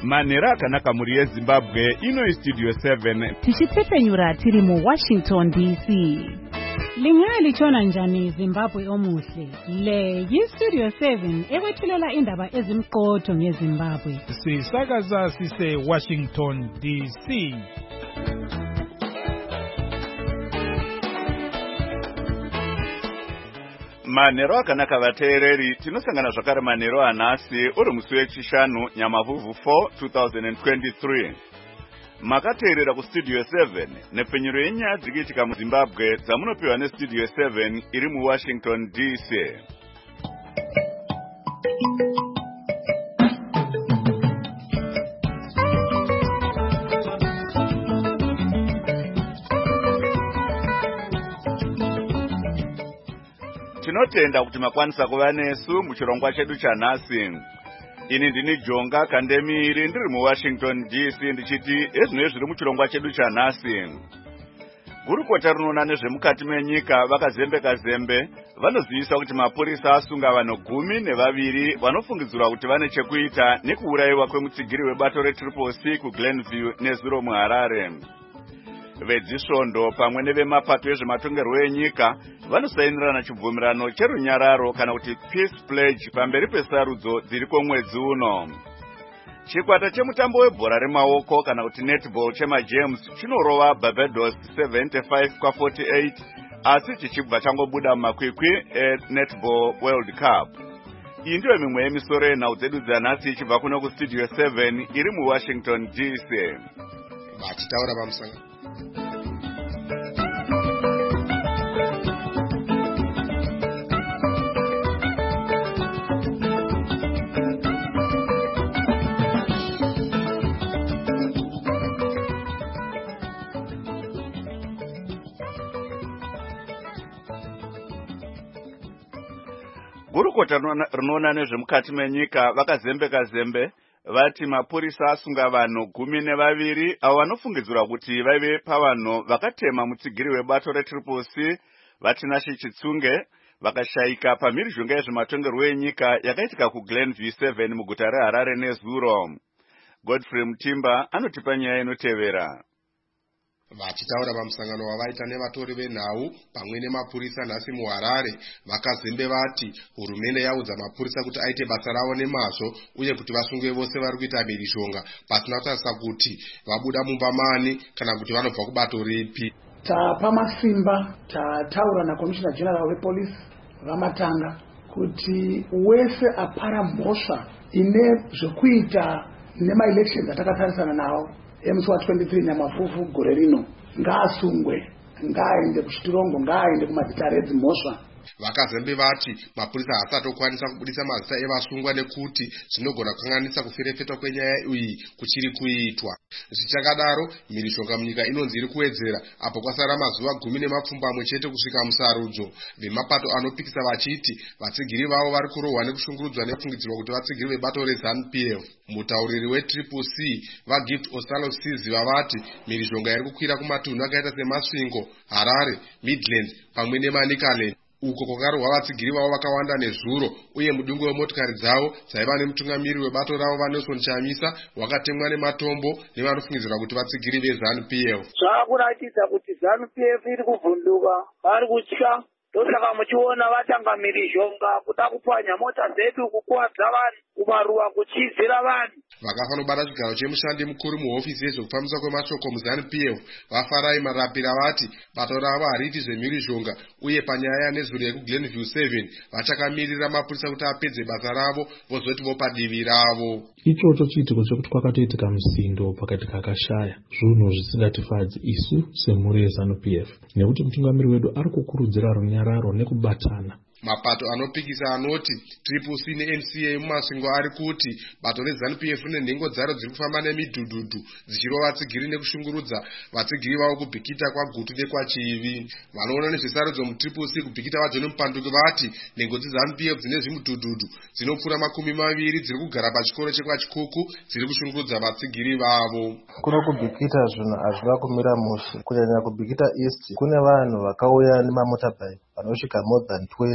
Manhero akanaka muri yeZimbabwe ino Studio 7 tichipfepenyura tiri mu Washington DC. Lingalitshona njani Zimbabwe omuhle? Le yi-Studio 7 ekwethulela indaba ezimqotho ngeZimbabwe. Sisakaza sise Washington DC. Manhero akanaka vateereri, tinosangana zvakare manhero anhasi uri musi wechishanu Nyamavhuvhu 4 2023. Makateerera kuStudio 7 nepfenyuro yenyaya dzikuitika muZimbabwe dzamunopiwa neStudio 7 iri muWashington DC. Tinotenda kuti makwanisa kuva nesu muchirongwa chedu chanhasi. Ini ndini Jonga Kandemiri ndiri muWashington DC ndichiti ezvino zviri muchirongwa chedu chanhasi. Gurukota rinoona nezvemukati menyika vakazembe vanozivisa kuti mapurisa asunga vanhu 12 vanofungidzirwa kuti vane chekuita nekuurayiwa kwemutsigiri webato reTriple-C kuGlenview nezuro muHarare. Vedzisvondo pamwe nevemapato ezvematongerwo enyika vanosainirana chibvumirano cherunyararo kana kuti Peace Pledge pamberi pesarudzo dziriko mwedzi uno. Chikwata chemutambo webhora remaoko kana kuti netball chemaGames chinorova Barbados 75-48 asi chichibva changobuda mumakwikwi eNetball World Cup. Iyi ndiyo mimwe yemisoro yenhau dzedu dzanhasi ichibva kuno kuStudio 7 iri muWashington DC. Vachitaura pamusanga. Gurukota rinoona nezvemukati menyika vakazembe vati mapurisa asunga vanhu 12 avo vanofungidzirwa kuti vaive pavanhu vakatema mutsigiri webato reTriple-C vaTinashe Chitsunge vakashayika pamhirizhonga yezvematongerwo enyika yakaitika kuGlenview 7 muguta reHarare nezuro. Godfrey Mutimba anotipa nyaya inotevera. Vachitaura pamusangano wavaita nevatori venhau pamwe nemapurisa nhasi muHarare, vakazembe vati hurumende yaudza mapurisa kuti aite basa ravo nemazvo uye kuti vasunge vose vari kuita mhirizhonga pasina kutarisa kuti vabuda mumba mani kana kuti vanobva kubato ripi. Tapa masimba tataura naCommissioner General wePolice Vamatanga kuti wese apara mhosva ine zvekuita nemaelections atakatarisana nawo emusi wa23 Nyamavhuvhu gore rino ngaasungwe, ngaaende kuchitirongo, ngaaende kumazita edzimhosva. Vakazembe vati mapurisa haasati okwanisa kubudisa mazita evasungwa nekuti zvinogona kukanganisa kuferefetwa kwenyaya iyi kuchiri kuitwa. Zvichakadaro, mhirizhonga munyika inonzi iri kuwedzera apo kwasara mazuva 10 chete kusvika musarudzo. Vemapato anopikisa vachiti vatsigiri vavo vari kurohwa nekushungurudzwa nekufungidzirwa kuti vatsigiri vebato reZANU-PF. Mutauriri weTriple-C vaGift Osalo-Sizi vavati mhirizhonga iri kukwira kumatunhu akaita seMasvingo, Harare, Midlands pamwe neManicaland uko kwakarohwa vatsigiri vavo vakawanda nezuro, uye mudungu wemotokari dzavo dzaiva nemutungamiri webato ravo vaNelson Chamisa wakatemwa nematombo nevanofungidzirwa kuti vatsigiri veZANU-PF. Zvakuratidza kuti ZANU-PF iri kuvhunduka, vari kutya. Ndosaka muchiona vatanga mhirizhonga kuda kupwanya mota dzedu, kukuwadza vanhu, kumaruwa, kuchizira vanhu. Vakafa nobata chigaro chemushandi mukuru muhofisi yezvekufambiswa kwemashoko muZANU-PF vaFarai Marapira vati bato ravo hariiti zvemhirizhonga uye panyaya nezuro yekuGlenview 7 vachakamirira mapurisa kuti apedze basa ravo vozoti vopadivi ravo. Ichocho chiitiko chekuti kwakatoitika musindo pakati kakashaya zvinhu zvisingatifadzi isu semhuri yeZANU-PF nekuti mutungamiri wedu ari kukurudzira runyararo nekubatana. Mapato anopikisa anoti Triple-C neNCA mumasvingo ari kuti bato reZANU-PF nenhengo dzaro dziri kufamba nemidhudhudhu dzichirova vatsigiri nekushungurudza vatsigiri vavo kubhikita kwagutu nekwachivi. Vanoona nezvesarudzo muTriple-C kubhikita vaJohn Mupanduki vati nhengo dzeZANU-PF dzine zvimudhudhudhu dzinopfuura 20 dziri kugara pachikoro chekwachikuku dziri kushungurudza vatsigiri vavo. Kuno kubhikita zvinhu hazvina kumira mushe. Kunyanya kubhikita East kune vanhu vakauya nemamotorbike vanosvika more than 20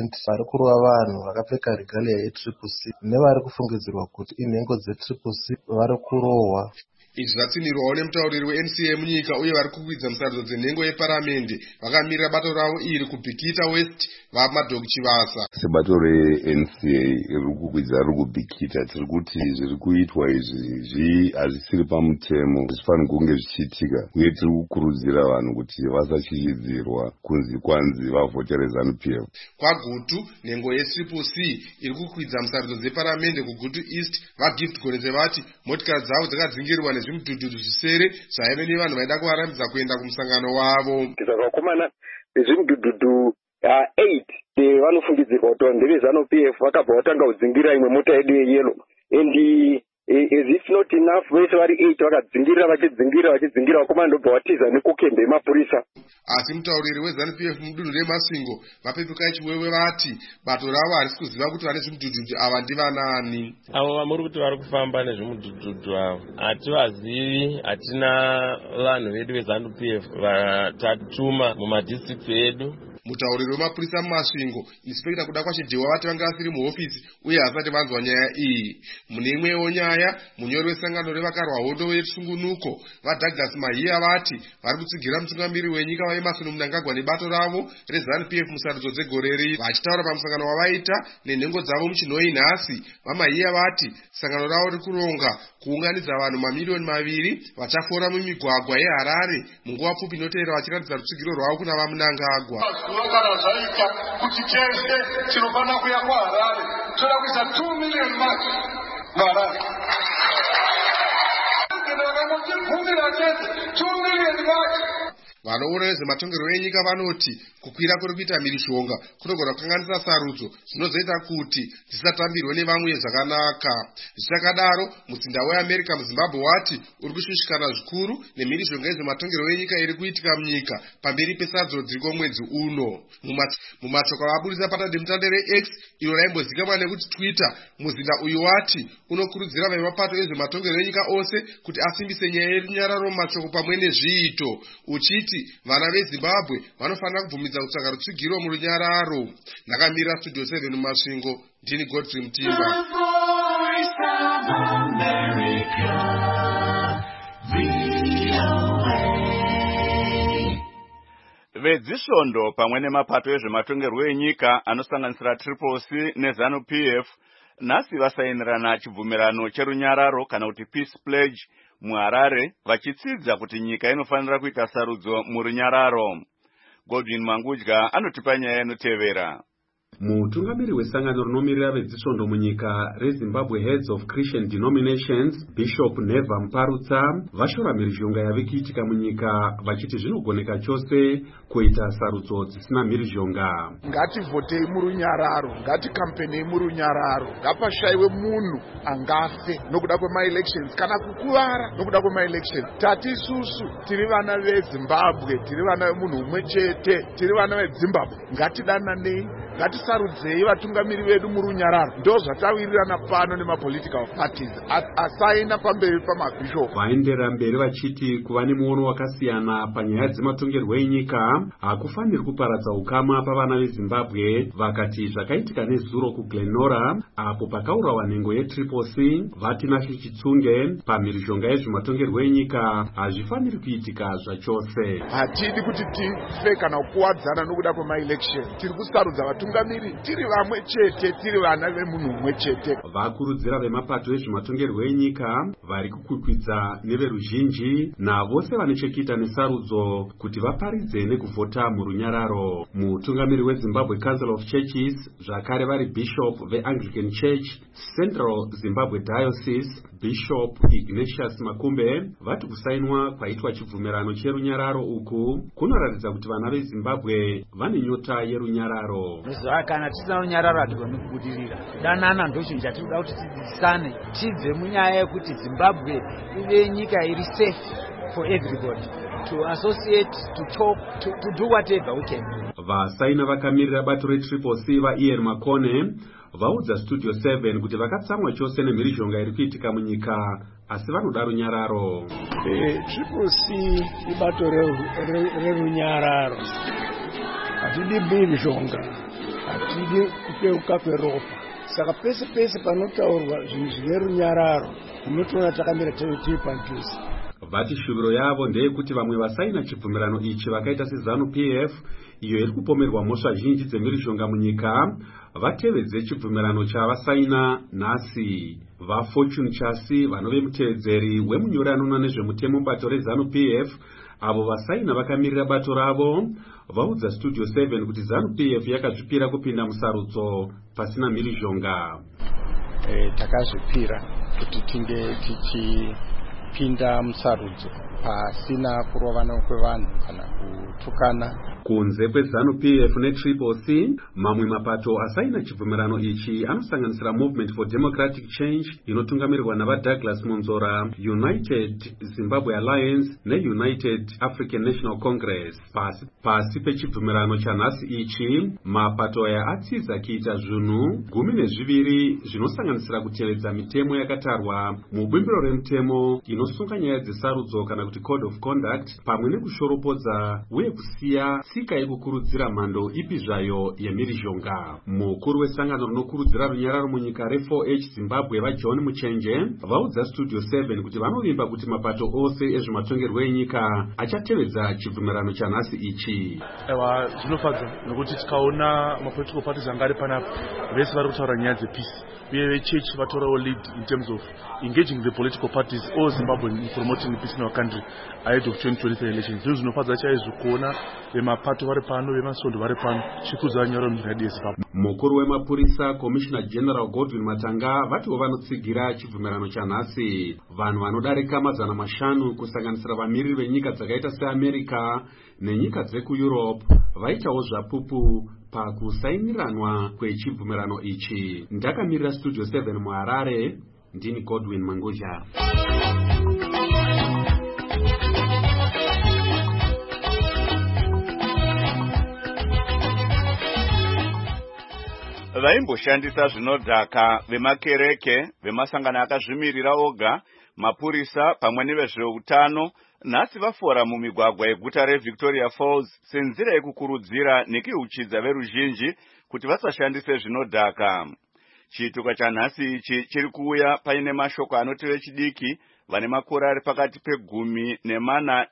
parliament vari kurova vanhu vakapfeka regalia yetriple C nevari kufungidzirwa kuti inhengo dzetriple C vari kurohwa. Izvi zvatsinirwawo nemutauriri weNCA munyika uye vari kukwidza musarudzo dzenhengo yeparamende vakamirira bato ravo iri kubhikita West vaMadok Chivasa. Sebato reNCA riri kukwidza riri kubhikita, tiri kuti zviri kuitwa izvi hazvisiri pamutemo, zvifanira kunge zvichiitika, uye tiri kukurudzira vanhu kuti vasashishiridzirwa kunzi kwanzi vavhotere ZANU-PF. KwaGutu nhengo yetriple C iri kukwidza musarudzo dzeparamende kuGutu East vaGift Goneze vati motikari dzavo dzakadzingirwa nezvimudhudhudhu zvisere zvaive nevanhu vaida kuvarambidza kuenda kumusangano wavo. Vakomana vezvimudhudhudhu 8 vanofungidzirwa kuti ndeve ZANU-PF vakabva vatanga kudzingira imwe mota yedu yeyelo, and as if not enough vese vari 8 vakadzingira vakomana ndobva vatiza nekukembe yemapurisa. Asi mutauriri weZANU-PF mudunhu reMasingo vapepuka ichiwewe vati bato ravo harisi kuziva kuti vane zvimudhudhudhu ava ndivanani. Avo vamuri kuti vari kufamba nezvimudhudhudhu avo hativazivi, hatina vanhu vedu veZANU-PF vatatuma mumadistrict edu. Mutauriri wemapurisa muMasvingo Inspekta kuda kwaChijewa vati vanga vasiri muhofisi uye hasati vanzwa nyaya iyi. Mune imwewo nyaya, munyori wesangano revakarwa hondo vesungunuko vaDouglas Mahiya vati vari kutsigira mutungamiri wenyika vaEmmerson Mnangagwa nebato ravo reZANU-PF musarudzo dzegore riri. Vachitaura pamusangano wavaita nenhengo dzavo muChinhoyi nhasi, vaMahiya vati sangano ravo riri kuronga kuunganidza vanhu mamiliyoni 2 vachafora mumigwagwa yeHarare munguva pfupi inoteera vachiratidza rutsigiro rwavo kuna vaMnangagwa. Kana zvaita kuti tese tinofana kuya kuHarare toda kuisa 2 million mark muHarare. Vanoona nezvematongerwo enyika vanoti kukwira kuri kuita mhirishonga kunogona kukanganisa sarudzo zvinozoita kuti dzisatambirwe nevamwe zvakanaka. Zvichakadaro, mutsinda weAmerica muZimbabwe wati uri kushushikana zvikuru nemhirishonga yezvematongerwo enyika iri kuitika munyika pamberi pesadzo dziriko mwedzi uno. Mumatsoka vaburisa patade mutandere X iro raimbozikamwa nekuti Twitter, muzinda uyu wati unokurudzira vemapato ezvematongerwo enyika ose kuti asimbise nyaya yerunyararo mumatsoko pamwe nezviito, uchiti vana veZimbabwe vanofanira kubvumidza kutsvaga rutsigiro murunyararo. Ndakamira Studio 7 muMasvingo, ndini Godfrey Mutimba. Vedzisvondo pamwe nemapato ezvematongerwo enyika anosanganisira Triple C neZANU-PF nhasi vasainirana chibvumirano cherunyararo kana kuti Peace Pledge muHarare, vachitsidza kuti nyika inofanira kuita sarudzo murunyararo. Godwin Mangudya anotipa nyaya inotevera. Mutungamiri wesangano rinomiririra vedzisvondo munyika reZimbabwe Heads of Christian Denominations, Bishop Neva Mparutsa, vashora mhirizhonga yave kuitika munyika vachiti zvinogoneka chose kuita sarudzo dzisina mhirizhonga. Ngativhotei murunyararo, ngatikampenei murunyararo, ngapashaiwe munhu angafe nokuda kwema-elections kana kukuvara nokuda kwema-elections. Tati isusu tiri vana veZimbabwe, tiri vana vemunhu umwe chete, tiri vana veZimbabwe. Ngatidananei, ngatisarudzei vatungamiri vedu murunyararo. Ndo zvatawirirana pano nemapolitical parties asaina pamberi pamabhishop. Vaenderera mberi vachiti kuva nemuono wakasiyana panyaya dzematongerwo enyika hakufaniri kuparadza ukama pavana veZimbabwe. Vakati zvakaitika nezuro kuGlenora apo pakaurawa nhengo yeTriple C, vati Nashi Chitsunge pamhirizhonga yezvematongerwo enyika hazvifaniri kuitika zvachose. Hatidi kuti tife kana kuwadzana nokuda kwema-election. Tiri kusarudza vatungamiri tiri vamwe chete, tiri vana vemunhu umwe chete. Vakurudzira vemapato ezvematongerwo enyika vari kukwikwidza neveruzhinji navose vane chekuita nesarudzo kuti vaparidze nekuvhota murunyararo. Mutungamiri weZimbabwe Council of Churches, zvakare vari Bishop veAnglican Church Central Zimbabwe Diocese, Bishop Ignatius Makumbe, vati kusainwa kwaitwa chibvumirano cherunyararo uku kunoratidza kuti vana veZimbabwe vane nyota yerunyararo. Kana tisina runyararo hatigoni kubudirira. Danana ndo chinhu chatinoda kuti tidzidzisane, tibve munyaya yekuti Zimbabwe ive nyika iri safe for everybody, to associate, to talk, to do whatever we can. Vasaina vakamirira bato reTriple C vaIan Makone vaudza Studio 7 kuti vakatsamwa chose nemhirizhonga iri kuitika munyika asi vanoda runyararo. Triple C ibato rerunyararo. Hatidi mhirizhonga, hatidi hatidi kupeuka kweropa. Saka pese pese panotaurwa zvinhu zvine runyararo unotoona takamira tiri padhuze. Vati shuviro yavo ndeyekuti vamwe vasaina chibvumirano ichi vakaita seZANU-PF iyo iri kupomerwa mhosva zhinji dzemhirizhonga munyika vatevedze chibvumirano chavasaina nhasi. VaFortune Chasi vanove mutevedzeri wemunyori anoona nezvemutemo bato reZANU-PF avo vasaina vakamirira bato ravo vaudza Studio 7 kuti ZANU-PF yakazvipira kupinda musarudzo pasina mhirizhonga. Takazvipira kuti tinge tichipinda musarudzo pasina kurovana kwevanhu kana kutukana. Kunze kweZANU-PF neTriple-C, mamwe mapato asaina chibvumirano ichi anosanganisira Movement for Democratic Change inotungamirirwa navaDouglas Monzora, United Zimbabwe Alliance neUnited African National Congress. Pasi pechibvumirano chanhasi ichi, mapato aya atsiza kuita zvinhu 12 zvinosanganisira kutevedza mitemo yakatarwa mubumbiro remutemo inosunga nyaya dzesarudzo kana kuti Code of Conduct, pamwe nekushoropodza uye kusiya tsika yekukurudzira mhando ipi zvayo yemhirizhonga. Mukuru wesangano rinokurudzira runyararo munyika re4H Zimbabwe vaJohn Muchenje vaudza Studio 7 kuti vanovimba kuti mapato ose ezvematongerwo enyika achatevedza chibvumirano chanhasi ichi. Zvinofadza nokuti tikaona mapolitical parties anga ari panapa vese vari kutaura nyaya dzepeace uye vechechi vatorawo lead in terms of engaging the political parties all Zimbabwe in promoting peace in our country ahead of 2023 elections. Zvino zvinofadza chaizvo kuona vemapato vari pano vemasondo vari pano chikudza nyaro munyika yedu yeZimbabwe. Mukuru wemapurisa Commissioner General Godwin Matanga vatiwo vanotsigira chibvumirano chanhasi. Vanhu vanodarika 500 kusanganisira vamiriri venyika dzakaita seAmerica nenyika dzekuEurope vaitawo zvapupu pakusainiranwa kwechibvumirano ichi. Ndakamirira Studio 7 muHarare, ndini Godwin Manguzha. Vaimboshandisa zvinodhaka vemakereke, vemasangano akazvimirira oga, mapurisa pamwe nevezveutano nhasi vafora mumigwagwa yeguta reVictoria Falls senzira yekukurudzira nekuuchidza veruzhinji kuti vasashandise zvinodhaka. Chituka chanhasi ichi chiri kuuya paine mashoko anoti vechidiki vane makore ari pakati pe10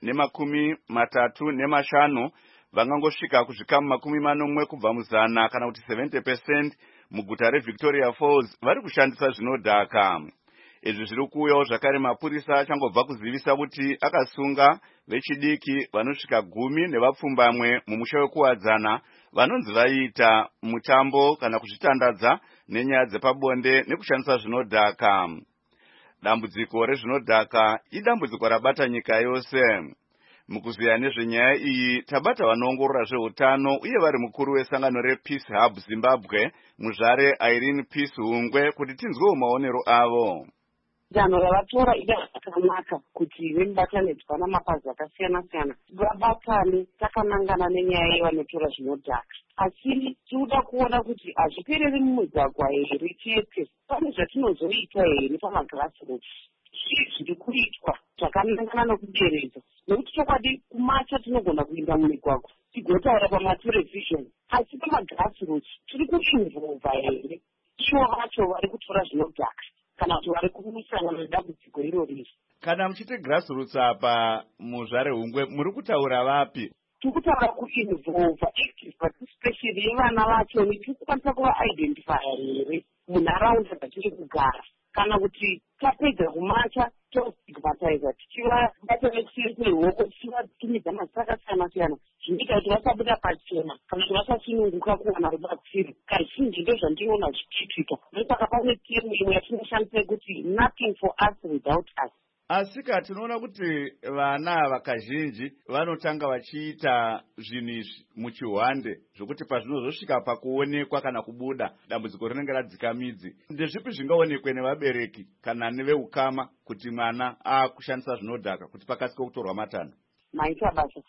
ne35 vangangosvika kuzvikamu 40 kubva muzana kana kuti 70% muguta reVictoria Falls vari kushandisa zvinodhaka. Izvi zviri kuuyawo zvakare mapurisa achangobva kuzivisa kuti akasunga vechidiki vanosvika 10 nevapfumbamwe mumusha wekuwadzana vanonzi vaita mutambo kana kuzvitandadza nenyaya dzepabonde nekushandisa zvinodhaka. Dambudziko rezvinodhaka idambudziko rabata nyika yose. Mukuziya nezvenyaya iyi tabata vanoongorora zveutano uye vari mukuru wesangano rePeace Hub Zimbabwe muzvare Irene Peace Hungwe kuti tinzwewo maonero avo. Danho ravatora idanga rakanaka kuti vemibatanidzwa namapazi akasiyana-siyana vabatane takanangana nenyaya yevanotora zvinodhaka. Asi tinoda kuona kuti hazvipereri mumigwagwa here chete, pane zvatinozoita here pamagrassroots zviri kuitwa zvakanangana nokuderedza. Nokuti chokwadi kumacha tinogona kuinda mumigwagwa tigotaura pamaterevhizhoni, asi pamagrassroots tiri kuinvolva here ivo vacho vari kutora zvinodhaka kana kuti vari kumusana nedambudziko irori. Kana muchiti grassroots apa muzvare Hungwe muri kutaura vapi? Tiri kutaura kuinvolva active participation yevana vacho tiri kukwanisa kuvaidentifya here munharaunda dzatiri kugara, kana kuti tapedza kumacha tostigmatiza tichivabata nekusiso rwoko tichivatumidza mazita akasiyana-siyana zvinoita kuti vasabuda pachena kana kuti vasasununguka kuwana rubatsiro. Kazhinji ndozvandinoona zvichiitika, ndokusaka pane timu imwe yatinoshandisa kuti nothing for us without us. Asika tinoona kuti vana vakazhinji vanotanga vachiita zvinhu izvi muchihwande zvokuti pazvinozosvika pakuonekwa kana kubuda dambudziko rinenge radzika midzi. Ndezvipi zvingaonekwe nevabereki kana neveukama kuti mwana aakushandisa zvinodhaka kuti pakasike kutorwa matanho? Maita basa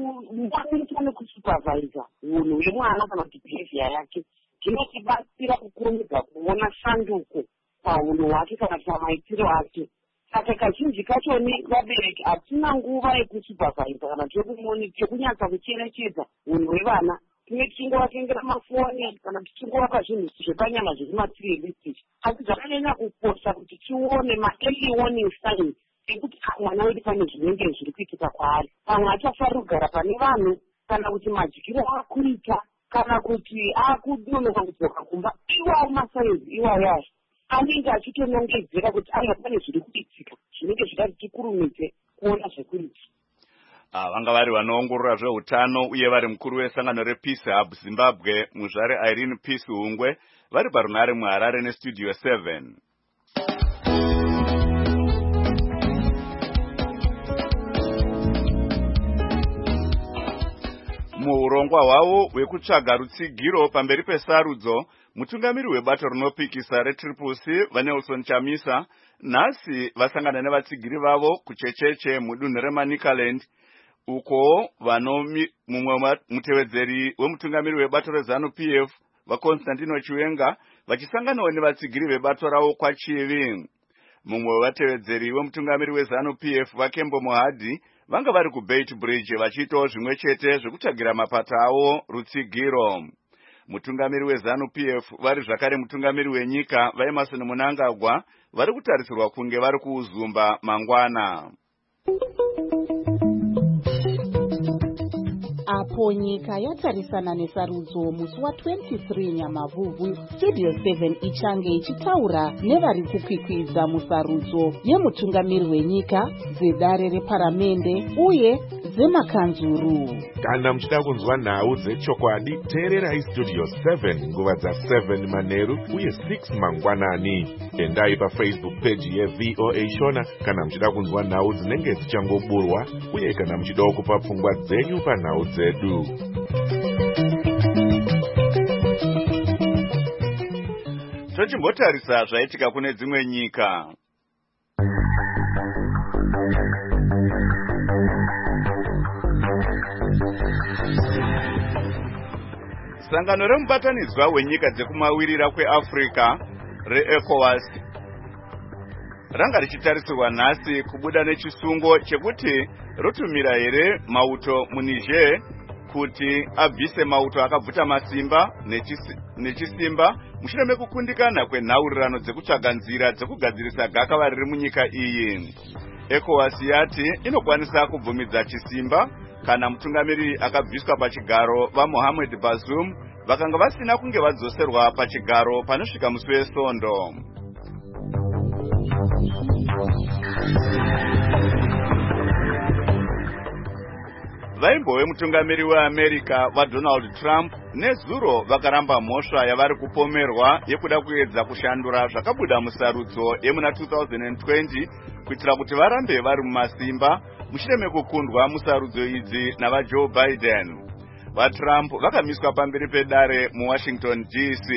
munoita nekusupervisa unhu hwemwana kana kuti behavior yake zvinotibatsira kukurumidza kuona shanduko paunhu hwake kana pamaitiro ake. Saka kazhinji kachoni vabereki hatina nguva yekusupervisa kana chekunyatsa kucherechedza unhu hwevana tinenge tichingovatengera mafoni kana tichingowapa zvinhu zvepanyama zviri materialistic, asi zvakanyanya kukosha kuti tione ma-early warning signs ekuti mwana wedu pane zvinenge zviri kuitika kwaari. Pamwe achafarira kugara pane vanhu, kana kuti madyiro akuita, kana kuti akunonoka kudzoka kumba, iwawo masainzi iwayo acho anenge achitonongedzera kuti anga pane zviri kuitika zvinenge zvingati tikurumidze kuona zvekuita. Vanga vari vanoongorora zveutano uye vari mukuru wesangano rePeace Hub Zimbabwe, Muzvare Irene Peace Hungwe, vari parunare muHarare neStudio 7. Muurongwa hwavo hwekutsvaga rutsigiro pamberi pesarudzo, mutungamiri webato rinopikisa reTriple-C vaNelson Chamisa nhasi vasangana nevatsigiri vavo kuchecheche mudunhu reManicaland, uko mumwe mutevedzeri wemutungamiri webato reZANU-PF vaConstantino Chiwenga vachisanganawo nevatsigiri vebato ravo kwaChivi. Mumwe wevatevedzeri wemutungamiri weZANU-PF vaKembo Mohadhi vanga vari kuBeit Bridge vachiitawo zvimwe chete zvekutsvagira mapata avo rutsigiro. Mutungamiri weZANU-PF vari zvakare mutungamiri wenyika vaEmerson Mnangagwa vari kutarisirwa kunge vari kuUzumba mangwana. Apo nyika yatarisana nesarudzo musi wa23 Nyamavhuvhu, Studio 7 ichange ichitaura nevari kukwikwidza musarudzo yemutungamiri wenyika, dzedare reparamende uye dzemakanzuru. Kana muchida kunzwa nhau dzechokwadi, teererai Studio 7 nguva dza7 manheru uye 6 mangwanani. Endai paFacebook page yeVOA Shona kana muchida kunzwa nhau dzinenge dzichangoburwa uye kana muchidawo kupa pfungwa dzenyu panhau dzedu. Tochimbotarisa zvaitika kune dzimwe nyika. Sangano remubatanidzwa wenyika dzekumawirira kweAfrica reECOWAS ranga richitarisirwa nhasi kubuda nechisungo chekuti rotumira here mauto muNiger kuti abvise mauto akabvuta masimba nechisimba mushure mekukundikana kwenhaurirano dzekutsvaga nzira dzekugadzirisa gakava riri munyika iyi. ECOWAS yati inokwanisa kubvumidza chisimba kana mutungamiri akabviswa pachigaro vaMohamed Bazoum vakanga vasina kunge vadzoserwa pachigaro panosvika musi weSondo. Vaimbowe mutungamiri weAmerica vaDonald Trump nezuro vakaramba mhosva yavari kupomerwa yekuda kuedza kushandura zvakabuda musarudzo yemuna 2020 kuitira kuti varambe vari mumasimba mushure mekukundwa musarudzo idzi navaJoe Biden. VaTrump vakamiswa pamberi pedare muWashington DC.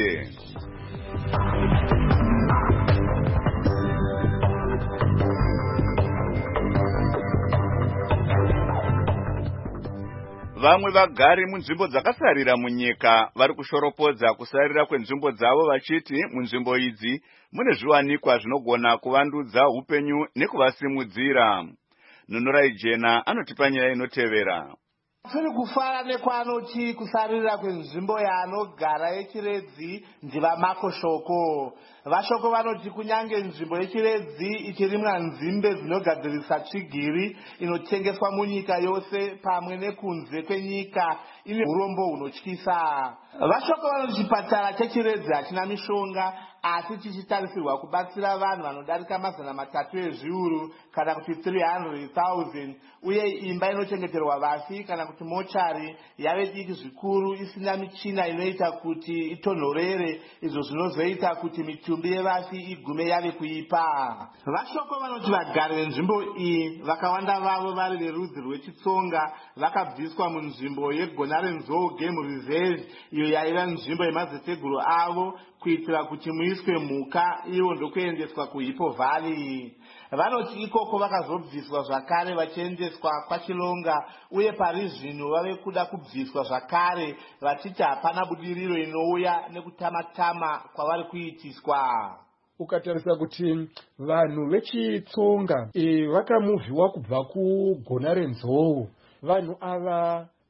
Vamwe vagari munzvimbo dzakasarira munyika vari kushoropodza kusarira kwenzvimbo dzavo vachiti munzvimbo idzi mune zviwanikwa zvinogona kuvandudza upenyu nekuvasimudzira. Nunurai Jena anotipa nyaya inotevera. Tiri kufara nekwanoti kusarira kwenzvimbo yaanogara yechiredzi ndiva makoshoko. Vashoko vanoti kunyange nzvimbo yechiredzi ichirimwa nzimbe dzinogadzirisa tsvigiri inotengeswa munyika yose pamwe nekunze kwenyika ine urombo hunotyisa. Vashoko vanoti chipatara chechiredzi hachina mishonga asi chichitarisirwa kubatsira vanhu vanodarika 300 ezviuru kana kuti 300,000 uye imba inochengeterwa vafi kana kuti mochari yave diki zvikuru isina michina inoita kuti itonhorere, izvo zvinozoita kuti mitumbi yevafi igume yave kuipa. Vashoko vanoti vagari venzvimbo iyi vakawanda vavo vari verudzi rwechitsonga vakabviswa munzvimbo yeGonarenzou Game Reserve iyo yaiva nzvimbo yemazeteguru avo kuitira kuti muiswe mhuka ivo ndokuendeswa kuHippo Valley. Vanoti ikoko vakazobviswa zvakare vachiendeswa kwaChilonga uye pari zvino vave kuda kubviswa zvakare vachiti hapana budiriro inouya nekutamatama kwavari kuitiswa. Ukatarisa kuti vanhu vechitsonga vakamuvhiwa kubva kuGonarenzou, vanhu ava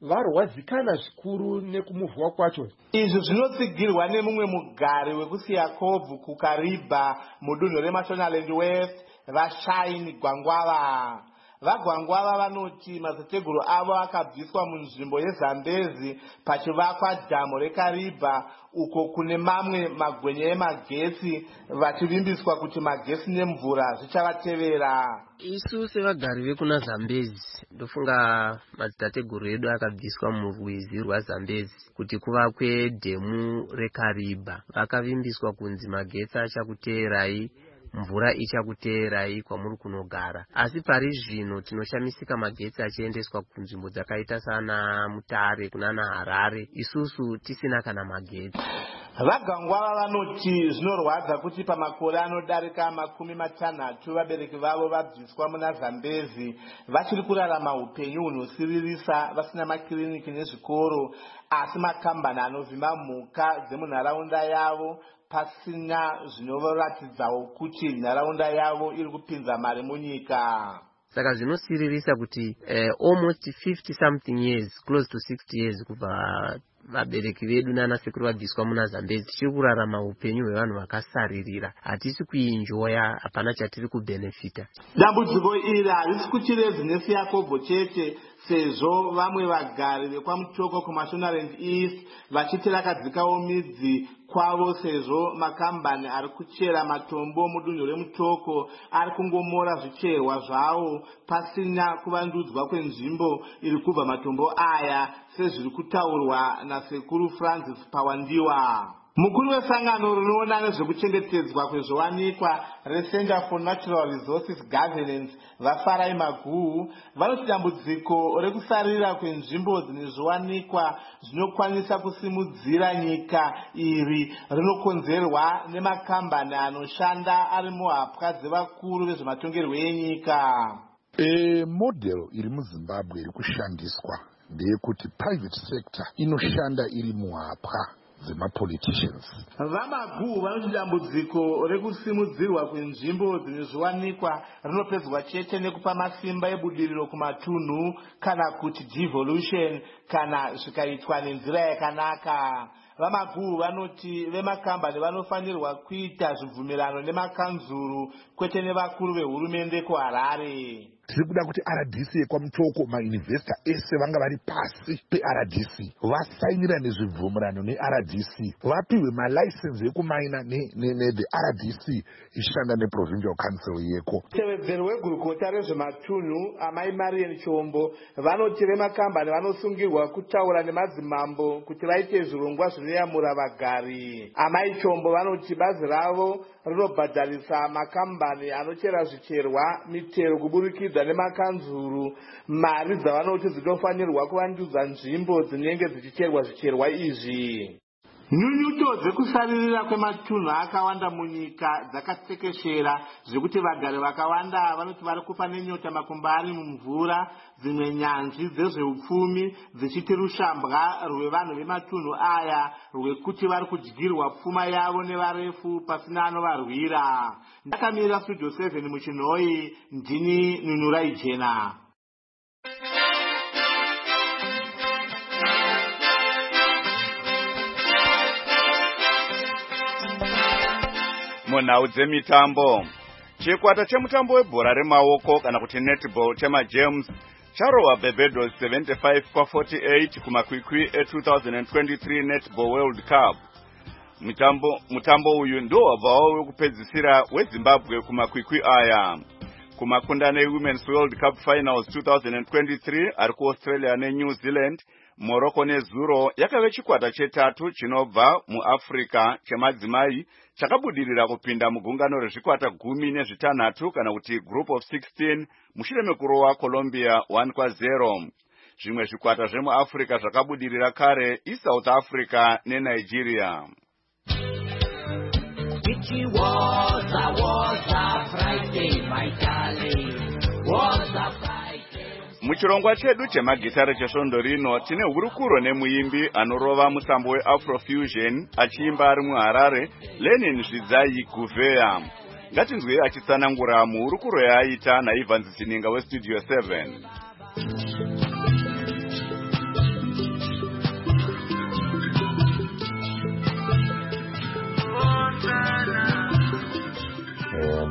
varwadzikana zvikuru nekumuvhwa kwacho. Izvi zvinotsigirwa nemumwe mugari wekuSiyakovhu kuKariba mudunhu reMashonaland West vaShine Gwangwava. VaGwangwava vanoti madzitateguru avo akabviswa munzvimbo yeZambezi pachivakwa dhamu reKariba uko kune mamwe magwenya emagetsi vachivimbiswa kuti magesi nemvura zvichavatevera. Isu sevagari vekuna Zambezi ndofunga madzitateguru edu akabviswa murwizi rwaZambezi kuti kuvakwe dhemu reKariba. Vakavimbiswa kunzi magetsi achakuteerai, mvura ichakuteerai kwamuri kunogara. Asi pari zvino tinoshamisika magetsi achiendeswa kunzvimbo dzakaita sana Mutare kunana Harare, isusu tisina kana magetsi. VaGwangwava vanoti zvinorwadza kuti pamakore anodarika 60 vabereki vavo vabviswa muna Zambezi vachiri kurarama upenyu hunosiririsa vasina makiriniki nezvikoro, asi makambani anovhima mhuka dzemunharaunda yavo pasina zvinoratidzawo kuti nharaunda yavo iri kupinza mari munyika. Saka zvinosiririsa kuti almost 50 something years, close to 60 years kubva vabereki vedu nana sekuru vabviswa muna Zambezi tichiri kurarama upenyu hwevanhu vakasaririra. Hatisi kuinjoya, hapana chatiri kubenefita. Dambudziko iri harisi kuChirezi neSiyakovhu chete, sezvo vamwe vagari vekwaMutoko kuMashonaland East vachitirakadzikawo midzi kwavo, sezvo makambani ari kuchera matombo mudunhu reMutoko ari kungomora zvicherwa zvavo pasina kuvandudzwa kwenzvimbo iri kubva matombo aya, sezviri kutaurwa nasekuru Francis Pawandiwa. Mukuru wesangano rinoona nezvekuchengetedzwa kwezviwanikwa reCenter for Natural Resources Governance vaFarai Maguhu vanoti dambudziko rekusarira kwenzvimbo dzine zviwanikwa zvinokwanisa kusimudzira nyika iri rinokonzerwa nemakambani anoshanda ari muhapwa dzevakuru vezvematongerwo enyika. Model iri muZimbabwe iri kushandiswa ndeyekuti private sector inoshanda iri muhapwa dzemapoliticians. VaMaguhu vanoti dambudziko rekusimudzirwa kwenzvimbo dzine zviwanikwa rinopedzwa chete nekupa masimba ebudiriro kumatunhu kana kuti devolution kana zvikaitwa nenzira yakanaka. VaMaguhu vanoti vemakambani vanofanirwa kuita zvibvumirano nemakanzuru kwete nevakuru vehurumende kuHarare. Tiri kuda kuti RDC yekwaMutoko mainvesta ese vanga vari pasi peRDC vasainira nezvibvumirano neRDC, vapiwe malicense ekumaina the RDC ishanda neprovincial council yeko. Tevedzeri wegurukota rezvematunhu Amai Marian Chombo vanoti vemakambani vanosungirwa kutaura nemadzimambo kuti vaite zvirongwa zvinoyamura vagari. Amai Chombo vanoti bazi ravo rinobhadharisa makambani anochera zvicherwa mitero kuburikidza nemakanzuru mari dzavanoti dzinofanirwa kuvandudza nzvimbo dzinenge dzichicherwa zvicherwa izvi. Nyunyuto dzekusaririra kwematunhu akawanda munyika dzakatekeshera zvekuti vagari vakawanda vanoti vari kufa nenyota makumba ari mumvura, dzimwe nyanzvi dzezveupfumi dzichiti rushambwa rwevanhu vematunhu aya rwekuti vari kudyirwa pfuma yavo nevarefu pasina anovarwira. Ndakamira Studio 7 muChinhoyi, ndini Nunurai Jena. Munhau dzemitambo. Chikwata chemutambo webhora remaoko kana kuti netball chemaGems charova Barbados 75-48 kumakwikwi e2023 Netball World Cup. Mutambo uyu ndo wabvawo wekupedzisira weZimbabwe kumakwikwi aya. Kumakundano eWomen's World Cup Finals 2023 ari kuAustralia neNew Zealand, Morocco nezuro yakave chikwata chetatu chinobva muAfrica chemadzimai chakabudirira kupinda mugungano rezvikwata 16 kana kuti Group of 16 mushure mekurowa Colombia 1-0. Zvimwe zvikwata zvemuAfrica zvakabudirira kare iSouth Africa neNigeria. Muchirongwa chedu chemagitare chesvondo rino tine hurukuro nemuimbi anorova musambo weAfrofusion achiimba ari muHarare, Lenin Zvidzai Guvea. Ngatinzwe achitsanangura muhurukuro yaaita naIvan Zininga weStudio 7.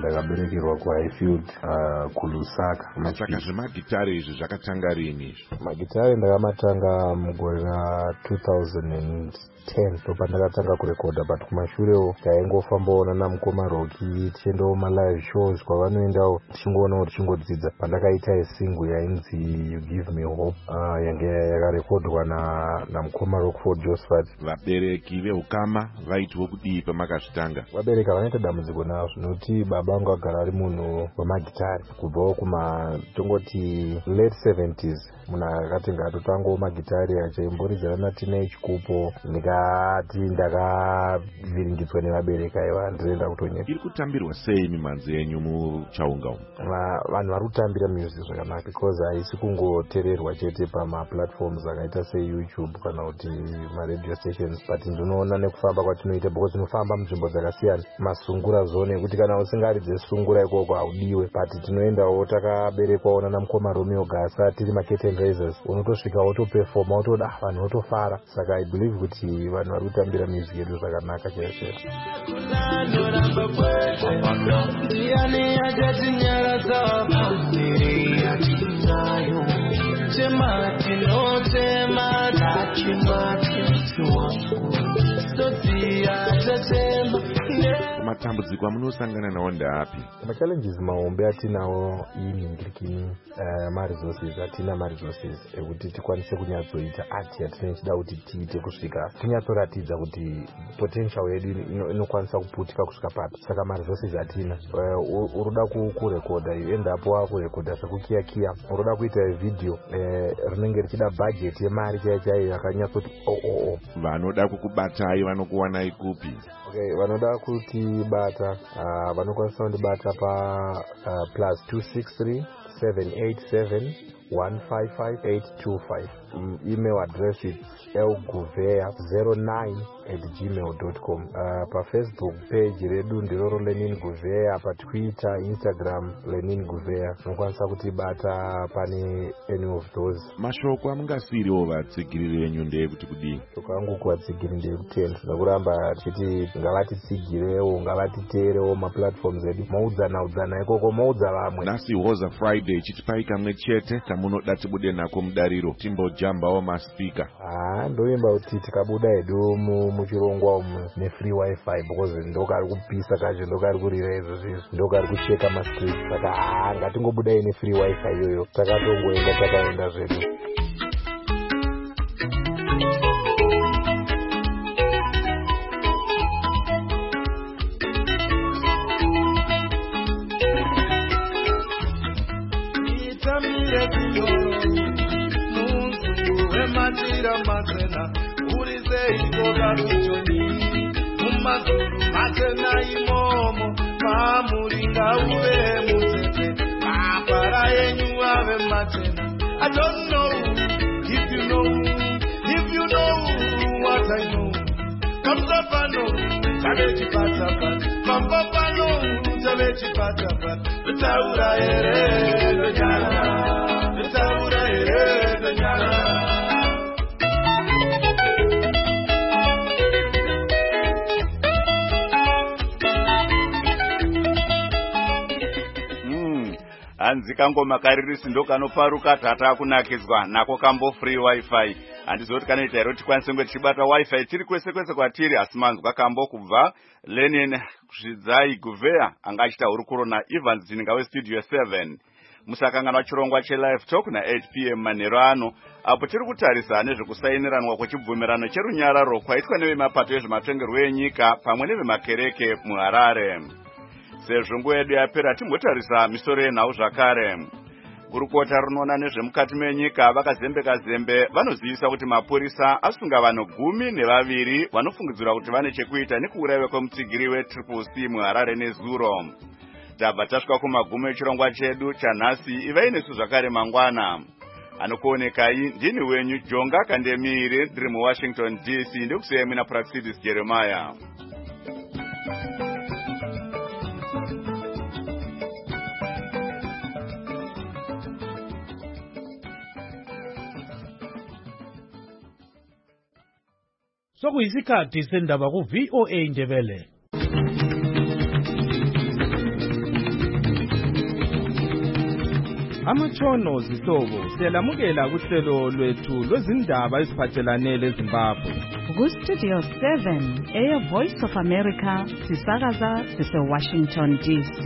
ndakaberekerwa kuHighfield kuLusaka. Saka zvemagitare izvi zvakatanga rini izvo? Magitare ndakamatanga mugore ra2010 ndopandakatanga kurekodha, but kumashurewo taingofambawo namukoma Rocky tichiendawo malive shows kwavanoendawo tichingoona kuti chingodzidza. Pandakaita isingu yainzi You Give Me Hope yange yakarekodhwa namukoma Rockford Josephat. Vabereki veukama vaitiwo kudii pamakazvitanga? Vabereka vanoita dambudziko nazvo nokuti baba vangu agara ari munhu wemagitare kubvawo tongoti late 70s. Munhu akati ngatotangawo magitare achaimboridzana naTeenage Kupo. Ndikati ndakavhiringidzwa nevabereka iva ndizoenda kutonyeka. Iri kutambirwa sei mimanzi yenyu muchaunga umu? Vanhu vari kutambira music zvakanaka because haisi kungoteererwa chete pamaplatforms akaita seYouTube kana kuti maradio stations, but ndinoona nekufamba kwatinoita because tinofamba munzvimbo dzakasiyana. Masungura zone ekuti kana usingaridze sungura ikoko haudiwe, but tinoendawo takaberekwawo namukoma Romeo Gasa tiri maCurtain Raisers. Unotosvika wotoperforma wotoda vanhu votofara. Saka I believe kuti vanhu vari kutambira music yedu zvakanaka chaizvo. Matambudziko amunosangana nawo ndeapi? Machallenges mahombe atinawo inhingirikini maresources. Hatina maresources ekuti tikwanise kunyatsoita art yatinechida kuti tiite kusvika tinyatsoratidza kuti potential yedu inokwanisa kuputika kusvika papi. Saka maresources hatina. Uruda kurekodha you end up wakurekodha sekukiyakiya. Uruda kuita video rinenge richida budget yemari chaiyo yakanyatsoti vanoda kukubatai vanokuwanai kupi? Okay, vanoda kuti bata vanokwanisa kundibata pa +263 787 155 email address is lgouveia09@gmail.com. Pa Facebook page redu ndiroro Lenin Gouveia, pa Twitter, Instagram Lenin Gouveia. Unokwanisa kutibata pane any of those. Mashoko amungasiriwo vatsigiriri venyu ndeyekuti kudii? Shoko angu kuvatsigiri ndeyekutenda nokuramba tichiti ngavatitsigirewo ngavatiteerewo maplatforms edu maudzana ikoko maudza vamwe. Nasi Hoza Friday chitipai kamwe chete kamunoda tibude nako mudariro timbojambawo maspika. Ndoimba kuti tikabuda hedu muchirongwa umu nefree wifi because ndokari kupisa kacho ndokari kurira izvo zvinhu ndokari kucheka mascript. Saka ngatingobudai nefree wifi iyoyo takatongoenda takaenda zvedu. Mazena urize ikola michoni mumazuru matena imomo mamuringa uwe muzete mapara yenyu ave matena. I don't know if you know what I know. Kamsapano tavechi patapat Kampapano tavechi patapat Taura ere donyana Taura ere donyana. Hanzi kangoma karirisi ndokanoparuka tata kunakidzwa nako kambo free wifi. Handizoti kanoita ero tikwanise kunge tichibata wifi tiri kwese kwatiri, asi manzwa kambo kubva Lenin Zvidzai Gouveia anga achita hurukuro naEvans Dzininga westudio 7. Musakanganwa chirongwa chelive talk na8 PM manheru ano, apo tiri kutarisa nezvekusainiranwa kwechibvumirano cherunyararo kwaitwa nevemapato ezvematongerwo enyika pamwe nevemakereke muHarare. Sezvo nguva yedu yapera timbotarisa misoro yenhau zvakare. Gurukota rinoona nezvemukati menyika vakazembe vanozivisa kuti mapurisa asunga vanhu 12 vanofungidzirwa kuti vane chekuita nekuurayiwa kwemutsigiri weCCC muHarare nezuro. Tabva tasvika kumagumo echirongwa chedu chanhasi. Ivai nesu zvakare mangwana. Anokuonekai ndini wenyu Jonga Kandemiri ndiri muWashington DC. Ndikusiyai mina Praxidis Jeremiah. Sokuyisikhathi sendaba ku VOA Ndebele. Amatshono zihlobo siyalamukela kuhlelo lwethu lwezindaba eziphathelane leZimbabwe. Ku-Studio 7 Air Voice of America sisakaza sise-Washington DC.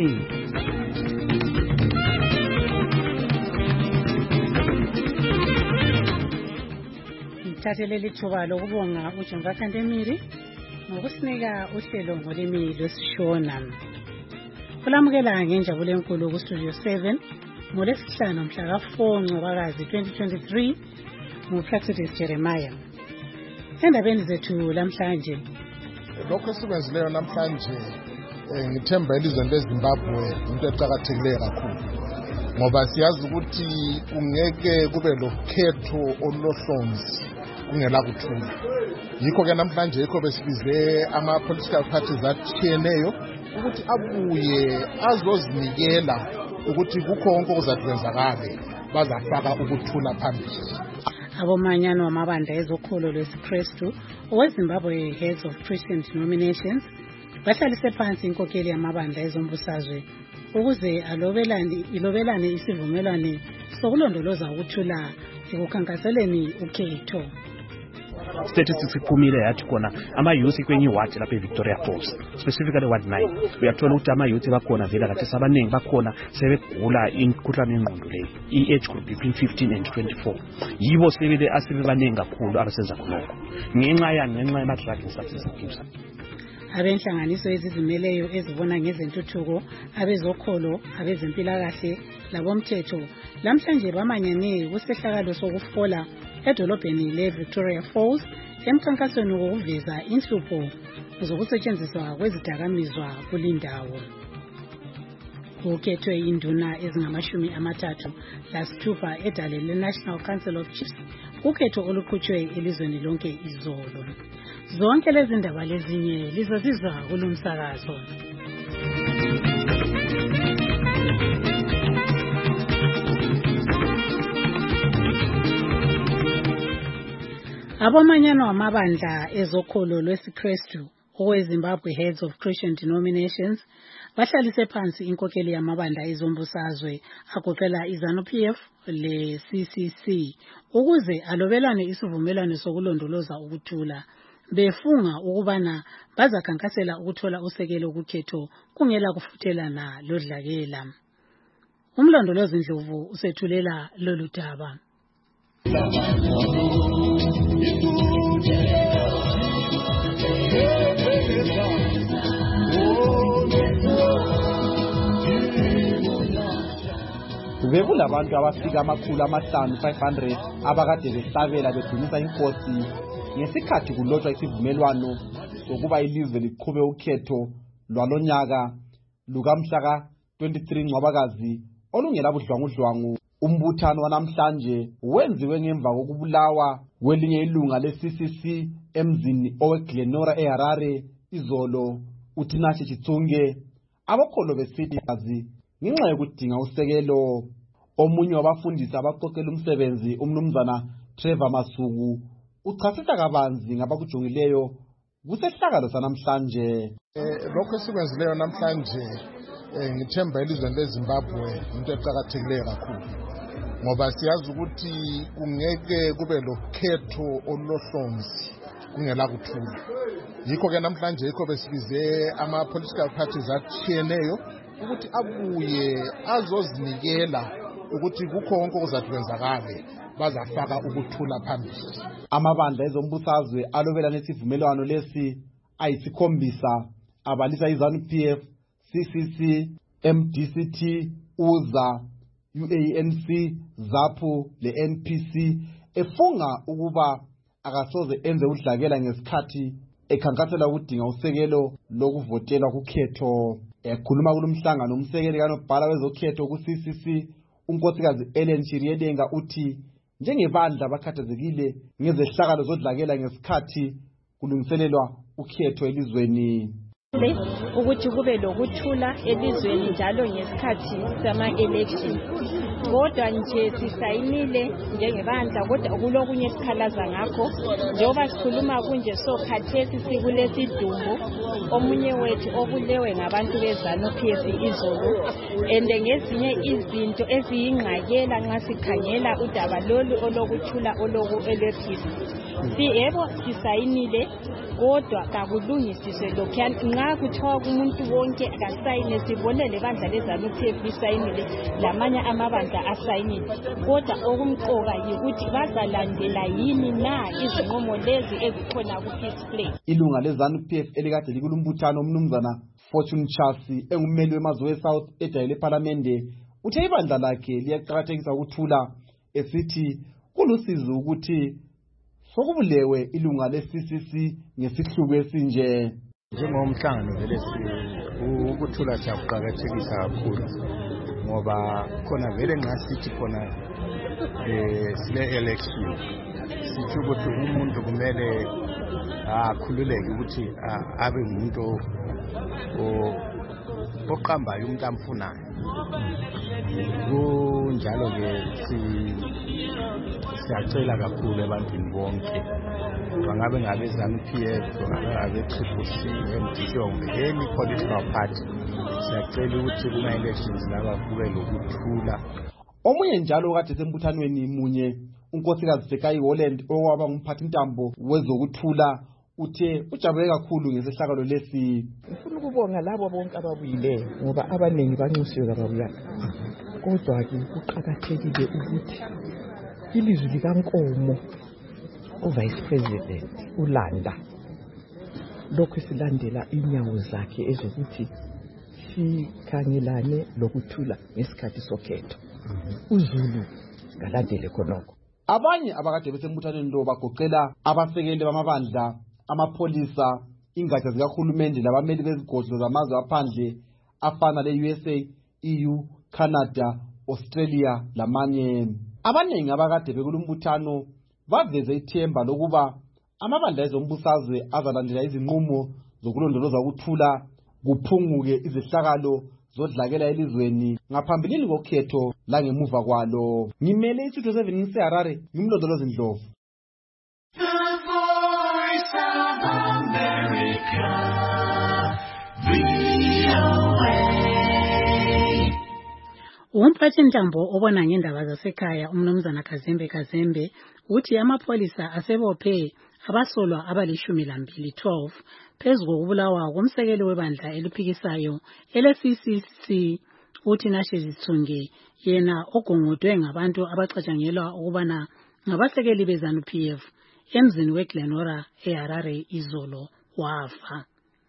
Ngithathele lithuba lokubonga uJonga Kandemiri ngokusinika uhlelo ngolimi lwesiShona. Kulamukela ngenjabulo enkulu ku-Studio 7 ngolesihlanu mhla ka-4 Ncwabakazi 2023 nguPlacitus Jeremiah. Endabeni zethu lamhlanje, lokho esikwenzileyo namhlanje ngithemba elizweni leZimbabwe into eqakathekileyo kakhulu, ngoba siyazi ukuthi kungeke kube lokhetho olulohlonzi kungela kuthula. Yikho-ke namhlanje yikho besibize ama-political parties atshiyeneyo ukuthi abuye azozinikela ukuthi kukho konke okuzakwenzakala bazafaka ukuthula phambili. Abomanyano wamabandla ezokholo lwesiKristu oweZimbabwe Heads of Christian Denominations bahlalise phansi inkokeli yamabandla ezombusazwe ukuze ilobelane isivumelwano sokulondoloza ukuthula ekukhankaseleni ukhetho. Statistics iphumile yathi khona ama-youth kwenye ward lapha eVictoria Falls, specifically ward 9, uyathola ukuthi ama-youth bakhona vele kathi abaningi bakhona sebegula imikhuhlane yengqondo leyo, i-age group between 15 and 24. Yibo sebele asebebaningi kakhulu abasenza khonokho ngenxa yama-drug and substance abuse. Abenhlanganiso ezizimeleyo ezibona ngezentuthuko, abezokholo, abezempilakahle labomthetho lamhlanje bamanyane kusehlakalo sokufola edolobheni le-Victoria Falls emkhankasweni wokuveza inhlupho zokusetshenziswa kwezidakamizwa kulindawo. Kukhethwe induna ezingama-36 edale le-National Council of Chiefs kukhetho oluqhutshwe elizweni lonke izolo. Zonke lezi ndaba lezinye lizozizwa kulumsakazo. Abomanyano wamabandla ezokholo lwesiKristu oweZimbabwe Heads of Christian Denominations bahlalise phansi inkokeli yamabandla ezombusazwe agoqela iZANU-PF le-CCC ukuze alobelane isivumelwano sokulondoloza ukuthula, befunga ukubana bazakhankasela ukuthola usekelo kukhetho kungela kufuthelana lodlakela. Umlondolozi Ndlovu usethulela lolu daba. Bekulabantu abafika amakhulu 500 abakade behlabela bedumisa inkosi ngesikhathi kulotshwa isivumelwano sokuba ilizwe liqhube ukhetho lwalonyaka lukamhla ka-23 Ncwabakazi olungela budlwangudlwangu. Umbuthano wanamhlanje wenziwe ngemva kokubulawa kwelinye ilunga le-CCC emzini oweGlenora eHarare izolo. uTinashe Chitsunge abakholo besithi ngenxa yokudinga usekelo. Omunye wabafundisi abaqoqela umsebenzi umnumzana Trevor Masuku uchasisa kabanzi ngabakujongileyo kusehlakalo sanamhlanje. Lokho esikwenzileyo namhlanje ngithemba elizweni leZimbabwe into eqakathekileyo kakhulu, ngoba siyazi ukuthi kungeke kube lokhetho olulohlonzi kungela kuthula. Yikho-ke namhlanje yikho besibize ama-political parties atshiyeneyo ukuthi abuye azozinikela ukuthi kukho konke okuzakwenzakala bazafaka ukuthula phambili. Amabandla ezombusazwe alobelane isivumelwano lesi ayisikhombisa abalisa iZANU-PF, CCC, MDCT, UZA, UANC, ZAPU le-NPC efunga ukuba akasoze enze udlakela ngesikhathi ekhankasela ukudinga usekelo lokuvotelwa kukhetho. Ekhuluma kulomhlangano umsekeli kanobhala wezokhetho ku-CCC unkosikazi Ellen Chiriedenga uthi njengebandla bakhathazekile ngezehlakalo zodlakela ngesikhathi kulungiselelwa ukhetho elizweni. ukuthi kube lokuthula elizweni njalo ngesikhathi sama-election. Kodwa nje sisayinile njengebandla, kodwa kulokunye esikhalaza ngakho. Njengoba sikhuluma kunje khathesi sikulesidumbu, omunye wethu obulewe ngabantu beZANU-PF izolo, and ngezinye izinto eziyingqayela nxa sikhangela udaba lolu olokuthula olwe-peace. Yebo sisayinile, kodwa kakulungisiswe lokhuyana. Nxa kuthiwa kumuntu wonke akasayine, sibone lebandla leZANU-PF lisayinile, lamanye amabandla asayinile, kodwa okumqoka yikuthi bazalandela yini na izinqumo lezi ezikhona ku-peace plan. Ilunga leZANU-PF elikade likulumbuthano umnumzana Fortune Chasi engumeli wemazwe eSouth ejayele ePhalamende uthe ibandla lakhe liyaqakathekisa ukuthula, esithi kulusizo ukuthi sokubulewe ilunga le-CCC ngesihluku esinje. Njengomhlangano vele ukuthula siyakuqakathekisa kakhulu ngoba khona vele nxa sithi khona sile-election sithi ukuthi umuntu kumele akhululeke ukuthi abe ngumuntu oqambayo umuntu amfunayo. Kunjalo-ke siyacela kakhulu ebantwini bonke, bangabe ngabe-ZANU-PF, bangabe ngabe-CCC, MDC, kumbe any political party, siyacela ukuthi kuma-elections laba kube lokuthula. Omunye njalo kade sembuthanweni munye unkosikazi Fekai Holland owaba ngumphathintambo wezokuthula uthe ujabule kakhulu ngesehlakalo lesi. Ngifuna ukubonga labo bonke ababuyileyo ngoba abaningi banxusiwe kababuya. Kodwa-ke kuqakathekile ukuthi ilizwi likaNkomo uvice president uLanda lokhu silandela inyawo zakhe ezokuthi sikhangelane lokuthula ngesikhathi sokhetho. uZulu ngalandele khonokho. Abanye abakade besembuthaneni lo bagoqela abasekeli bamabandla, amapholisa, ingatsha zikahulumende labameli bezigodlo zamazwe aphandle afana le-USA, EU, Canada, Australia lamanye. Abanengi abakade bekulumbuthano baveze ithemba lokuba amabandla ezombusazwe azalandela izinqumo zokulondoloza ukuthula kuphunguke izehlakalo zodlakela elizweni ngaphambilini kokhetho langemuva kwalo. Ngimele isitho 7 seHarare, ngimlondolozi Ndlovu. Umphathintambo obona ngendaba zasekhaya umnumzana Kazembe uthi amapholisa asebophe abasolwa abali-12 phezu kokubulawa komsekeli webandla eliphikisayo ele-CCC uthi Nashezi Thunge, yena ogongodwe ngabantu abacatshangelwa ukubana ngabasekeli beZANU-PF emzini weGlenora eHarare izolo wafa.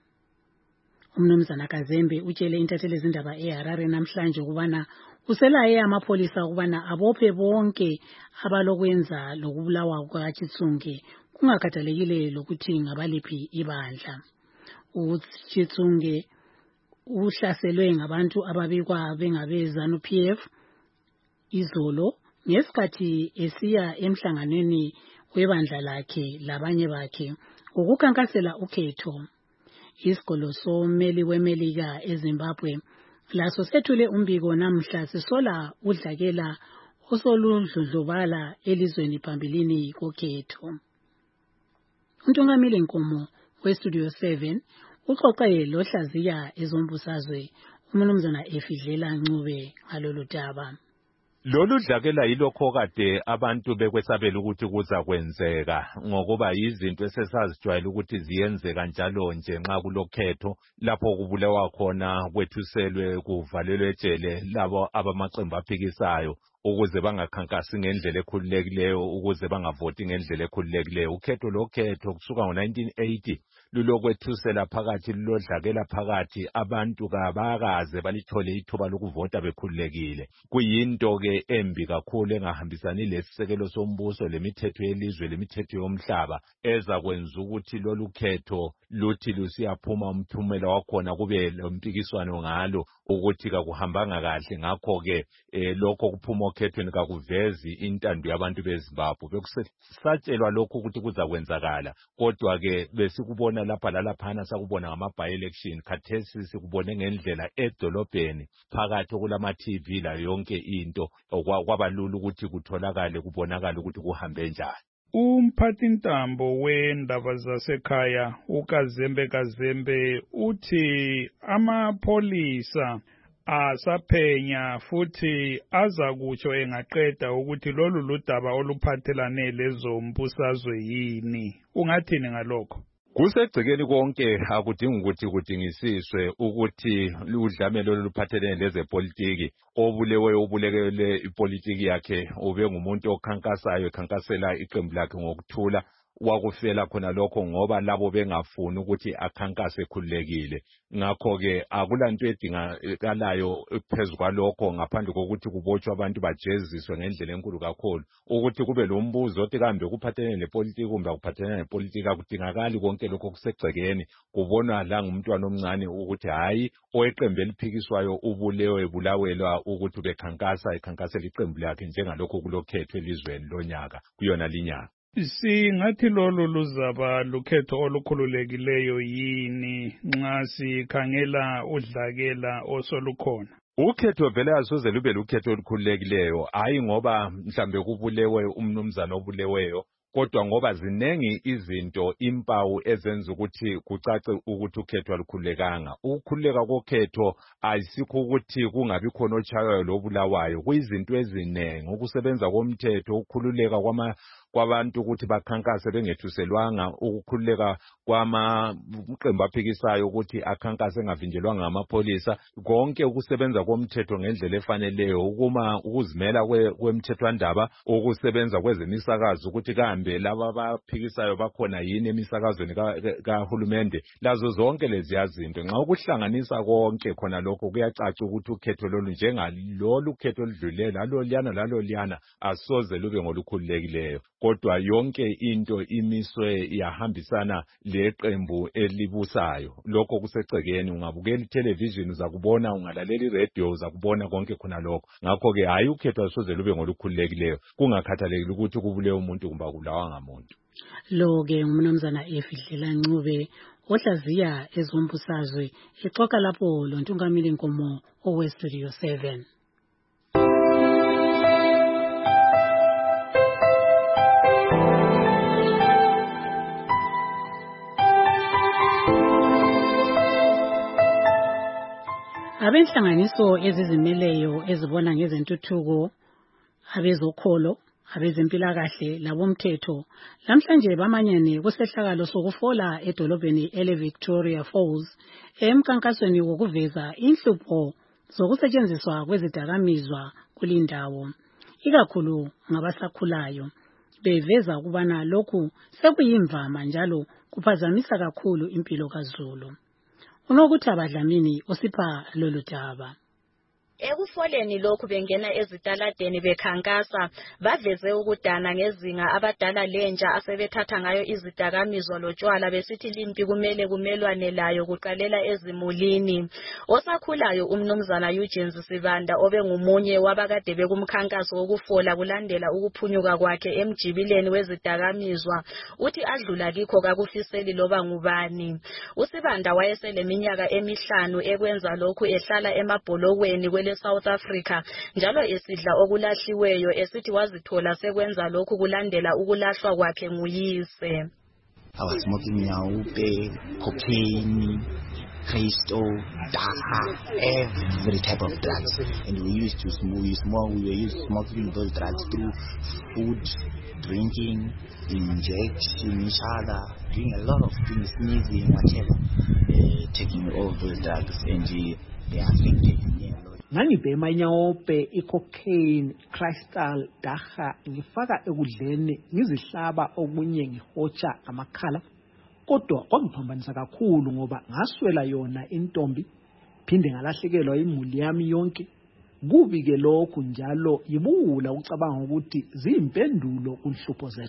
Umnumzana Kazembe utshele intatheli zindaba eHarare namhlanje ukubana uselaye amapholisa ukubana abophe bonke abalokwenza lokubulawa kukaChitsunge kungakhathalekile lokuthi ngabaliphi ibandla. uChitsunge uhlaselwe ngabantu ababikwa bengabe-ZANU-PF izolo ngesikhathi esiya emhlanganweni webandla lakhe labanye bakhe ngokukhankasela ukhetho. Isikolo someli weMelika eZimbabwe laso sethule umbiko namhla sisola udlakela osoludludlubala elizweni phambilini kokhetho. Untungamile Nkomo weStudio 7 uxoxe lohlaziya ezombusazwe umnumzana Efidlela Ncube ngalolu daba. Lolu dlakela yilokho kade abantu bekwesabela ukuthi kuza kwenzeka ngokuba izinto esesazijwayele ukuthi ziyenzeka njalo nje nxa kulokhetho lapho kubulawa khona kwethuselwe kuvalelwe ejele labo abamaqembu aphikisayo ukuze bangakhankasi ngendlela ekhululekileyo ukuze bangavoti ngendlela ekhululekileyo. Ukhetho lokhetho kusuka ngo-1980 lulokwethusela phakathi lulodlakela phakathi abantu kabakaze balithole ithuba lokuvota bekhululekile. Kuyinto ke embi kakhulu engahambisani lesisekelo sombuso lemithetho yelizwe lemithetho yomhlaba ezakwenza ukuthi lolu khetho luthi lusiyaphuma umphumela wakhona kube lompikiswano ngalo ukuthi kakuhambanga kahle ngakho-ke lokho kuphuma okhethweni kakuvezi intando yabantu beZimbabwe. Bekusatshelwa lokhu ukuthi kuzakwenzakala, kodwa-ke besikubona lapha lalaphana sakubona ngama-by-election. Khathesi sikubone ngendlela edolobheni phakathi okulama-TV la yonke into kwabalula ukuthi kutholakale kubonakale ukuthi kuhambe njani. Umphathintambo wendaba zasekhaya uKazembe uthi amapholisa asaphenya futhi azakutsho engaqeda ukuthi lolu ludaba oluphathelane lezombusazwe yini. Ungathini ngalokho? Kusegcekeni konke akudingi ukuthi kudingisiswe ukuthi udlamelo oluphathelene lezepolitiki obuleweyo ubulekele ipolitiki yakhe ube ngumuntu okhankasayo ekhankasela iqembu lakhe ngokuthula wakufela khona lokho ngoba labo bengafuni ukuthi akhankase ekhululekile. Ngakho-ke akulanto edingakalayo phezu kwalokho ngaphandle kokuthi kubotshwe abantu bajeziswe ngendlela enkulu kakhulu. Ukuthi kube lo mbuzo othi kambe kuphathelene nepolitiki kumbe akuphathelene nepolitiki akudingakali konke lokho kusegcekeni. Kubonwa la ngumntwana omncane ukuthi hayi oweqembu eliphikiswayo ubulewe ebulawelwa ukuthi ekhankasela iqembu lakhe njengalokho kulokhetho elizweni lonyaka kuyona linyaka. Singathi lolu luzaba lukhetho olukhululekileyo yini nxa sikhangela udlakela osolukhona? Ukhetho vele asoze lube lukhetho olukhululekileyo, hayi ngoba mhlambe kubulewe umnumzana obuleweyo, kodwa ngoba zinengi izinto impawu ezenza ukuthi kucace ukuthi ukhetho alukhululekanga. Ukukhululeka kokhetho ayisikho ukuthi kungabi khona ochayayo lobulawayo, kuyizinto ezinengi, ukusebenza komthetho, ukukhululeka kwabantu ukuthi bakhankase bengethuselwanga, ukukhululeka kwamaqembu aphikisayo ukuthi akhankase engavinjelwanga ngamapholisa, konke ukusebenza komthetho ngendlela efaneleyo, ukuzimela kwemthethwandaba, ukusebenza kwezemisakazo ukuthi kambe laba abaphikisayo bakhona yini emisakazweni kahulumende. Lazo zonke lezi zinto nxa ukuhlanganisa konke khona lokho kuyacaca ukuthi ukhetho lolu njengalolu khetho oludlulela laloliyana asoze lube ngolukhululekileyo, kodwa yonke into imiswe yahambisana leqembu elibusayo. Lokho kusegcekeni, ungabukela itelevision uzakubona, ungalalela iradio uzakubona konke khona lokho. Ngakho-ke hayi ukhetho asoze lube ngolukhululekileyo kungakhathalekile ukuthi kubule umuntu kumbe akulawa ngamuntu. Lo-ke umnumzana Efidlela Ncube ohlaziya ezombusazwe exoxa lapho lo Ntungamili Nkomo oweStudio 7. Abenhlanganiso ezizimeleyo ezibona ngezentuthuko, abezokholo, abezempilakahle labomthetho namhlanje bamanyane kusehlakalo sokufola edolobheni ele-Victoria Falls emkhankasweni wokuveza inhlupho zokusetshenziswa kwezidakamizwa kulindawo, ikakhulu ngabasakhulayo, beveza ukubana lokhu sekuyimvama njalo kuphazamisa kakhulu impilo kaZulu. Unokuthi abadlamini osipha lolu daba. Ekufoleni lokhu bengena ezitaladeni bekhankasa baveze ukudana ngezinga abadala lentsha asebethatha ngayo izidakamizwa lotshwala besithi limpi kumele kumelwane layo kuqalela ezimulini. Osakhulayo umnumzana Eugene Sibanda obengumunye wabakade bekumkhankaso wokufola kulandela ukuphunyuka kwakhe emjibileni wezidakamizwa uthi adlula kikho kakufiseli loba ngubani. Usibanda wayeseleminyaka 5 ekwenza lokhu ehlala emabholokweni South Africa njalo esidla okulahliweyo esithi wazithola sekwenza lokhu kulandela ukulahlwa kwakhe nguyise. I was smoking nyaupe, cocaine, crystal, dagga, every type of drugs, and we used to smoking those drugs through food, drinking, injection, each other, doing a lot of things, sneezing, whatever, taking all those drugs, and they affected me a lot. Ngangibhema inyawope, icocaine, crystal, dagga, ngifaka ekudleni, ngizihlaba okunye ngihotsha amakhala. Kodwa kwangiphambanisa kakhulu ngoba ngaswela yona intombi, phinde ngalahlekelwa imuli yami yonke. Kubi ke lokhu njalo yibula ucabanga ukuthi ziyimpendulo kunhlupho zethu.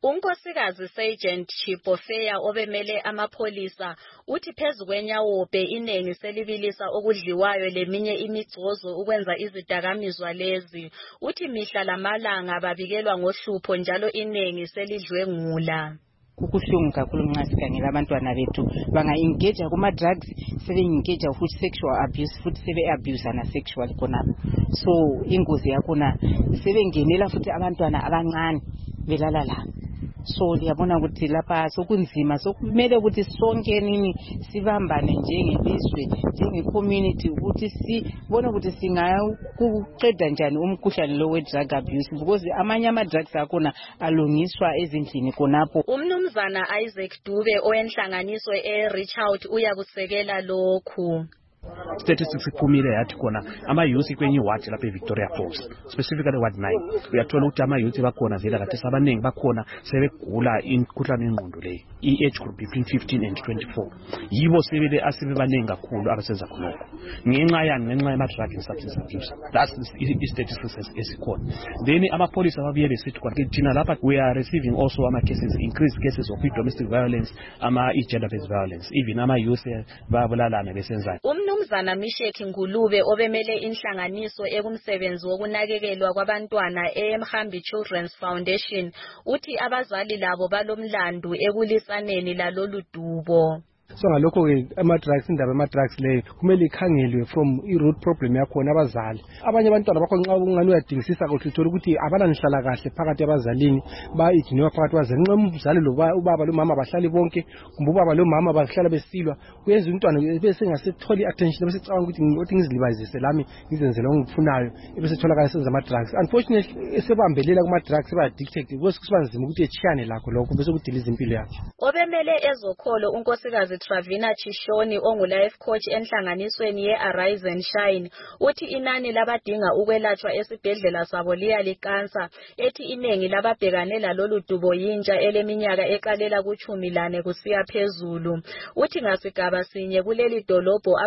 Unkosikazi Sergeant Chipofeya obemele amapholisa uthi phezu kweNyawobe inengi selibilisa okudliwayo leminye imigcozo ukwenza izidakamizwa lezi. Uthi mihla lamalanga babikelwa ngohlupho njalo inengi selidlwengula. Kubuhlungu kakhulu nxa sikhangela abantwana bethu banga-engage kuma-drugs, sebe-engage futhi sexual abuse, futhi sebe-abusana sexual khonapho. So ingozi yakhona sebengenela futhi abantwana abancane belala lapho. So liyabona ukuthi lapha sokunzima, sokumele ukuthi sonke nini sibambane njengelizwe, njenge-community ukuthi sibone ukuthi singakuqeda njani umkhuhlane lo we-drug abuse, because amanye ama-drugs akhona alungiswa ezindlini khonapho. Umnumzana Isaac Dube owenhlanganiso e-Reach Out uyakusekela lokhu. Statistics siphumile yathi khona ama-youth kwenye ward lapha eVictoria Falls, specifically ward 9. Uyathola ukuthi ama-youth bakhona vele kade sabaningi bakhona sebegula imikhuhlane yengqondo leyo, i-age group between 15 and 24. Yibo sebele asebebaningi kakhulu abasenza khonokho. Ngenxa yama-drug and substance abuse. That's i-statistics esikhona. Then amapolisa babuye besithi khona thina lapha we are receiving also ama-cases, increased cases of domestic violence, gender-based violence. Even ama-youth bayabulalana besenzani. Umnumzana Misheki Ngulube obemele inhlanganiso ekumsebenzi wokunakekelwa kwabantwana eMhambi Children's Foundation uthi abazali labo balomlandu ekulisaneni lalolu dubo. So ngalokho-ke ama-drugs, indaba yama-drugs leyo kumele ikhangelwe from i-root problem yakhona abazali. Abanye abantwana bakho nxa ungani uyadingisisa kuhle uthola ukuthi abananihlala kahle phakathi abazalini, ba-igniwa phakathi abazali. Nxa umzali ubaba lomama bahlali bonke, kumbe ubaba lomama bahlala besilwa, kuyenza umntwana besengasetholi i-attention, besecabanga ukuthi ngizilibazise lami ngizenzela ongifunayo, ebesetholakala esenza ama-drugs. Unfortunately esebambelela kuma-drugs eba-addicted, kusiba nzima ukuthi etshiyane lakho lokho bese kudiliza impilo yakhe. Obemele ezokholo unkosikazi Travina Chishoni ongu-life coach enhlanganisweni ye-Arise and Shine uthi inani labadinga ukwelatshwa esibhedlela sabo liyalikansa, ethi inengi lababhekane lalolu dubo yintsha eleminyaka eqalela ku-14 kusiya phezulu. Uthi ngasigaba sinye kuleli dolobho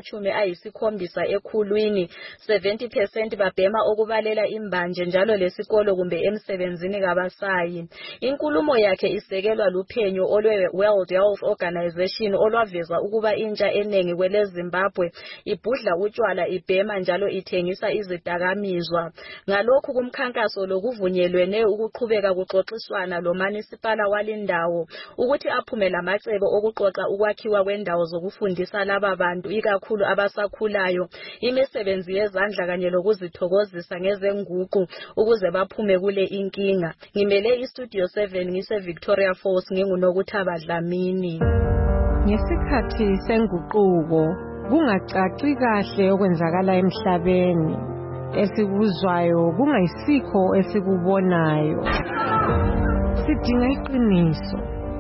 abangama-70 ekhulwini 70% babhema okubalela imbanje njalo lesikolo kumbe emsebenzini kabasayi. Inkulumo yakhe isekelwa luphenyo olwe-World Health Organization olwaveza ukuba intsha enengi kwele Zimbabwe ibhudla utshwala, ibhema njalo ithengisa izidakamizwa. Ngalokhu kumkhankaso lokuvunyelwene ukuqhubeka kuxoxiswana lomanisipala walindawo ukuthi aphume lamacebo okuxoxa ukwakhiwa kwendawo zokufundisa laba bantu ikakhulu abasakhulayo imisebenzi yezandla kanye lokuzithokozisa ngezenguqu ukuze baphume kule inkinga. Ngimele iStudio 7 ngise Victoria Falls nginguNokuthaba Dlamini. Ngesikhathi senguquko kungacaci kahle okwenzakala emhlabeni, esikuzwayo kungayisikho esikubonayo. Sidinga iqiniso.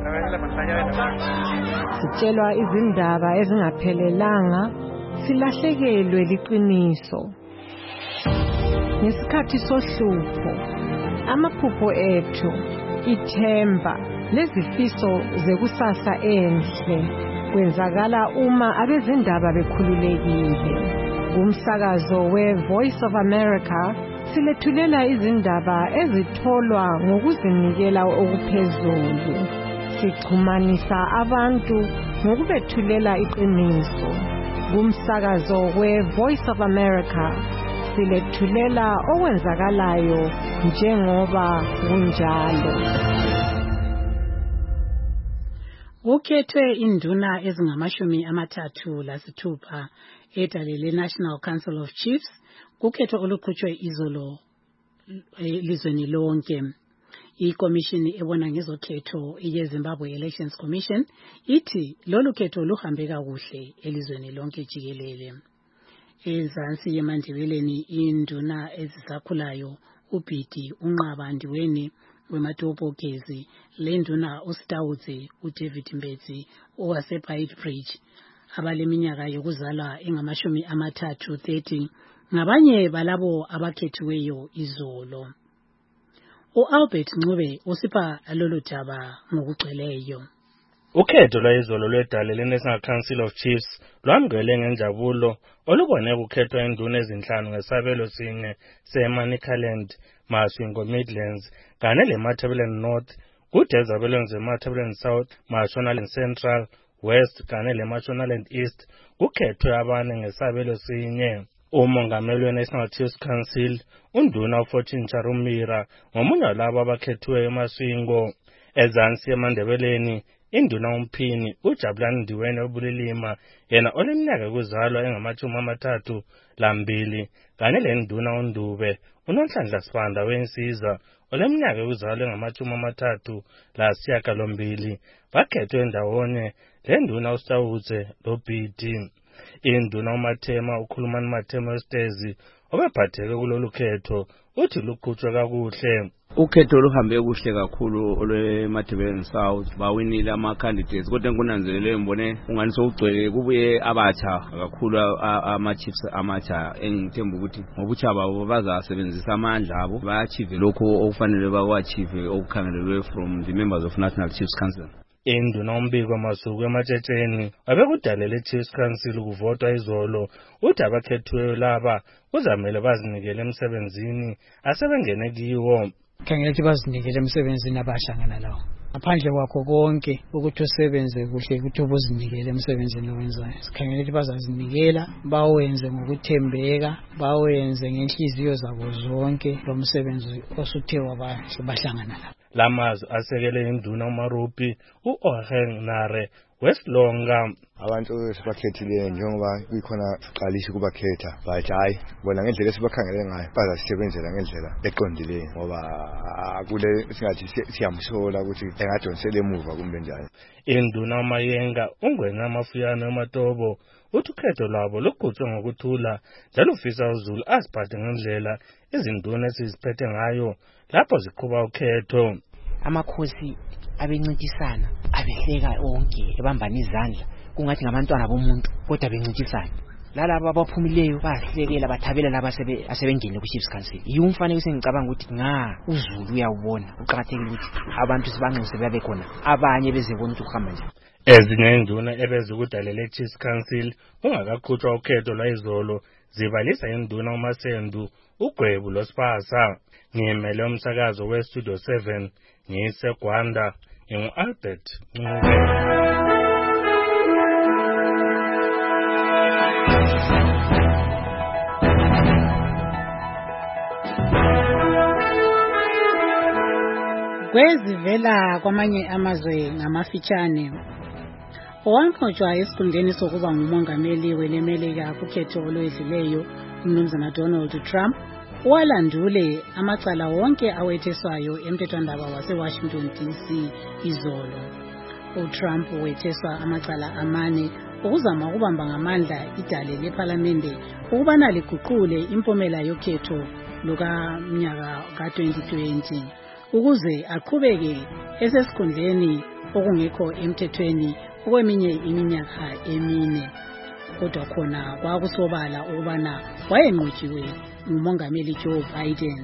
Sitshelwa izindaba ezingaphelelanga, silahlekelwe liqiniso. Ngesikhathi sohlupho, amaphupho ethu, ithemba lezifiso zekusasa enhle kwenzakala uma abezindaba bekhululekile. Kumsakazo we-Voice of America silethulela izindaba ezitholwa ngokuzinikela okuphezulu. Sixhumanisa abantu ngokubethulela iqiniso. Kumsakazo we-Voice of America silethulela okwenzakalayo njengoba kunjalo. Kukhethwe induna ezingama-36 edale le-National Council of Chiefs. Kukhetho oluqhutshwe izolo elizweni lonke. Ikomishini ebona ngezokhetho ye-Zimbabwe Elections Commission ithi lolu khetho luhambe kakuhle elizweni lonke jikelele. Ezansi yemandebeleni induna ezisakhulayo uBhidi Unqaba Ndiweni weMatobokezi, lenduna uStawudze uDavid Mbetsi owaseBeitbridge abaleminyaka yokuzalwa engama-30 ngabanye balabo abakhethiweyo izolo. U-Albert Ncube usipha lolu daba ngokugcweleyo. Ukhetho lwayizolo lwedale le-National Council of Chiefs lwamgele ngenjabulo olubone kukhethwa induna ezinhlanu ngesabelo sinye se-Manicaland, Masvingo Midlands kanye le-Matabeleland North kude ezabelweni zeMatabeleland South, Mashonaland Central, West kanye leMashonaland East kukhethwe abane ngesabelo sinye. Umongameli we-National Chiefs Council, uNduna uFortune Charumira, ngomunye walabo abakhethwe eMasvingo. Ezansi eMandebeleni, induna umphini uJabulani Ndiwene Obulilima, yena oleminyaka yokuzalwa engama-32, kanye lenduna uNdube uNonhlanhla Sibanda weNsiza oleminyaka yokuzalwa engama-38, bakhethwe ndawonye lenduna uSawutse loBhidi. Induna uMathema ukhulumani Mathema Stezi obephatheke kulolu khetho uthi luqhutshwe kakuhle. Ukhetho luhambe kuhle kakhulu olweMatabeleland South, bawinile ama-candidates kodwa ngikunanzelele ngibone ungani sowugcwele kubuye abatsha kakhulu ama-chiefs amatsha engithemba ukuthi ngobutsha babo bazasebenzisa amandla abo ba-achieve lokho okufanele bakwa-achieve okukhangelelwe from the members of National Chiefs Council. Induna umbiko masuku ematshetsheni abekudalele iChiefs Council ukuvotwa izolo uthi abakhethweyo laba kuzamele bazinikele emsebenzini asebengene kiwo. Khangela ukuthi bazinikele emsebenzini abahlangana lawo. Ngaphandle kwakho konke ukuthi usebenze kuhle ukuthi ubuzinikele emsebenzini owenzayo. Sikhangela ukuthi bazazinikela bawenze ngokuthembeka, bawenze ngenhliziyo zabo zonke lo msebenzi osuthe wabahlangana lawo. Lamazwi asekele induna uMarupi uOheng Nare Westlonga. Abantu esibakhethile njengoba kukhona siqalisha ukubakhetha but hayi bona ngendlela esibakhangele ngayo bazasebenzela ngendlela eqondileyo ngoba kule singathi siyamsola ukuthi engadonsela emuva kumbe njani. Induna uMayenga ungwenya amafuyano eMatobo uthi ukhetho lwabo luqhutshwe ngokuthula njalo ufisa uZulu aziphathe ngendlela izinduna esiziphethe ngayo lapho ziqhuba ukhetho. Amakhosi abencintisana abehleka onke ebambana izandla kungathi ngabantwana bomuntu kodwa bencintisana. Lalabo abaphumileyo bahlekela bathabela laba asebengene ku-Chiefs Council. Yumfanekiso engicabanga ukuthi uZulu uyawubona uqhakathekile ukuthi abantu sibanxuse babe khona abanye bezebona ukuthi kuhamba njani. Ezinye induna ebezikudalela iChiefs Council ungakaqhutshwa ukhetho lwayizolo zibalisa induna uMasendu uGwebu loSipasa. Ngimele umsakazo weStudio 7 ngiseGwanda ngingu-Albert Ncube. Kwezivela kwamanye amazwe ngamafitshane owanqotshwa esikhundleni sokuba ngumongameli welemelika kukhetho olwedluleyo uMnumzana Donald Trump walandule amacala wonke awetheswayo emthethwandaba waseWashington DC izolo. uTrump wetheswa amacala 4 ukuzama ukubamba ngamandla idale lePhalamende ukubana liguqule impumela yokhetho lukamnyaka ka-2020 ukuze aqhubeke esesikhundleni okungekho emthethweni okweminye iminyaka 4. Kodwa khona kwakusobala ukubana wayenqotshiwe ngumongameli Joe Biden.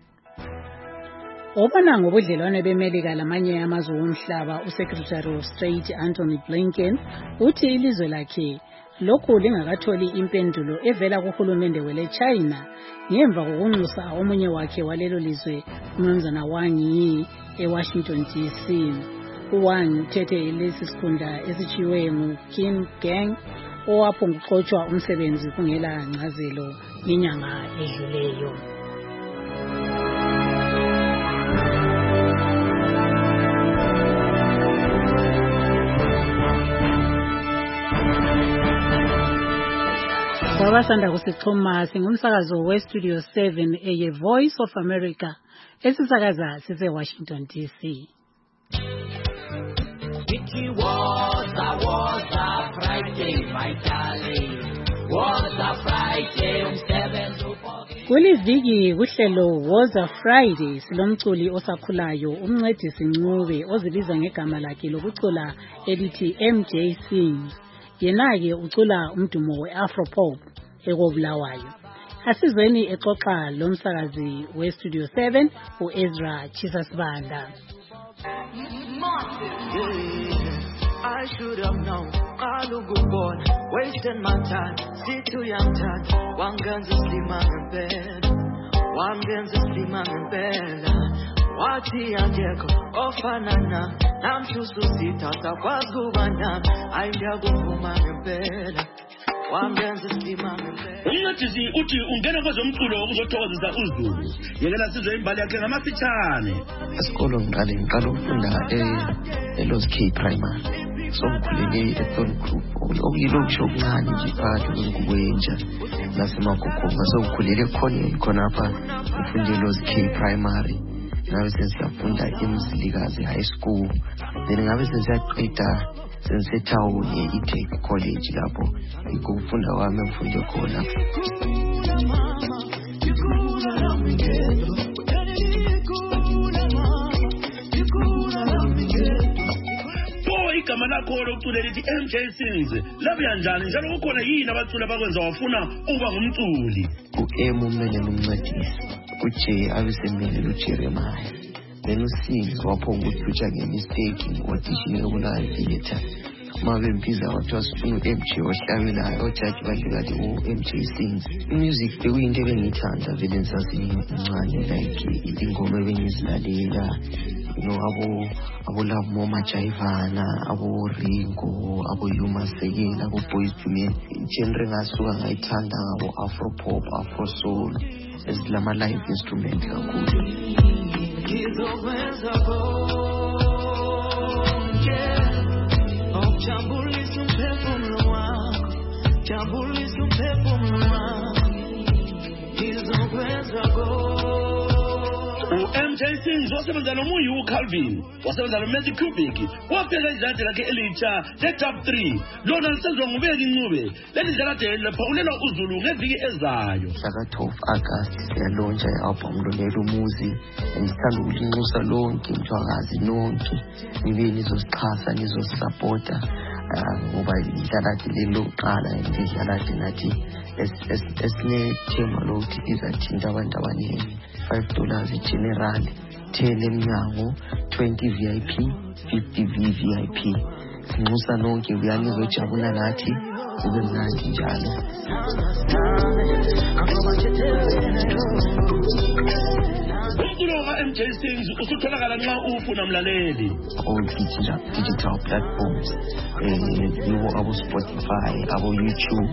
Obana ngobudlelwane beMelika lamanye amazwe omhlaba uSecretary of State Anthony Blinken uthi ilizwe lakhe lokhu lingakatholi impendulo evela kuhulumende wele China ngemva kokunxusa omunye wakhe walelo lizwe uMnumzana Wang Yi eWashington DC. uWang uthethe lesi sikhundla esichiwe nguKim Gang owaphonguxotshwa umsebenzi kungela ngcazelo inyanga edluleyo. Wabasanda kusixhuma singumsakazo weStudio 7 eye Voice of America esisakaza sise-Washington DC. It was a Friday, my darling. Was a Friday, 7 Kuliviki kuhlelo Was a Friday silomculi osakhulayo uMncedisi Ncube ozibiza ngegama lakhe lokucula elithi MJ Sings. Yena-ke ucula umdumo we-Afropop ekobulawayo. Asizweni exoxa lomsakazi weStudio 7 uEzra Chisasibanda. I should have known, born, wasting my time, see too young time. One gun's a slim man in bed, one gun's a slim man in bed, wathi angekho ofanana namhlusu sithatha kwazi kubana ayiyakuvuma ngempela wamyenza isima ngempela. Umncedisi uthi ungena kwezomculo ukuzothokozisa uZulu. Yekela sizwe imbali yakhe ngamafitshane. Esikolo ngiqala ukufunda eLos K Primary. So ngikhulele eThorn Group. Okuyilo kusho okuncane nje phakathi kwenja nasemagogonga. So ngikhulele khona apha ngifunde eLos K Primary. Ngabe sesiyafunda eMzilikazi High School. Then ngabe sesiyaqeda sensethawu ye-Tech College lapho ngikufunda kwami ngifunde khona. Igama lakho lokucula lithi MJ Sings. Labuya njani njalo kukhona yini abaculi abakwenza wafuna ukuba ngumculi? U-M umele nomncedisi, u-J abesemele uJeremiah. Then uSings waphonga ukuthutsha ngemistake ngo-audition yokulala theatre. Uma bembiza wathiwa sifuna u-MJ ohlabelayo, ojaji badle kathi u-MJ Sings. I-music bekuyinto ebengiyithanda vele ngisasemncane, like ingoma ebengizilalela. Abo Love Mama Jaivana, abo Ringo, abo Yuma Sekela, abo Boys to Me. Genre ngasuka ngayithanda ngabo Afro Pop, Afro Soul, esilama live instrument kakhulu. MJ Sings wasebenza noMuyu Calvin, wasebenza noMatt Cubic, waphela ijaji lakhe elitsha le-top 3 lona lisenzwa ngubeki Ncube. Leli jalade liphawulela uZulu ngeviki ezayo. Mhlaka 12 August siyalontsha i-album Lolela Umuzi. Ngithanda ukulinxusa lonke mthwakazi nonke nibe nizosixhasa nizosupporta ngoba ijalade leli lokuqala ngijalade nathi esinethema lokuthi izathinta abantu abaningi. $5 general, 10 emnyango, 20 VIP, 50 VVIP. Sinxusa nonke uyanizojabula nathi kube mnandi njalo. Umculo ka-MJ Sings usutholakala nxa ufuna mlaleli. All digital platforms, abo Spotify, abo YouTube,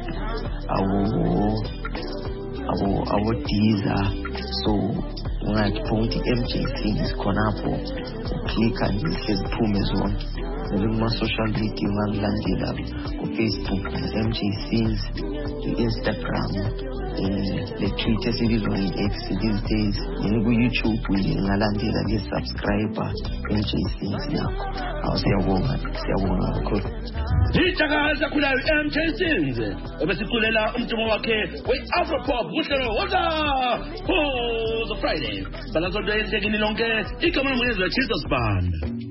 abo Deezer. So ungayiphonti MJ Sings khonapho uklikha nje ziphume zonke. Kuma social media ungangilandela ku-Facebook MJ Sings, ku-Instagram, le Twitter sibizwa nge-X these days, ku-YouTube ungalandela nge-subscriber MJ Sings yakho. Siyabonga kakhulu. Ijakaza khulayo MJ Sings obesiculela umdumo wakhe we-Afro Pop kuhlelo Woza the Friday. Balasonto yenhlekini lonke igama lomnezwe Jesus Band.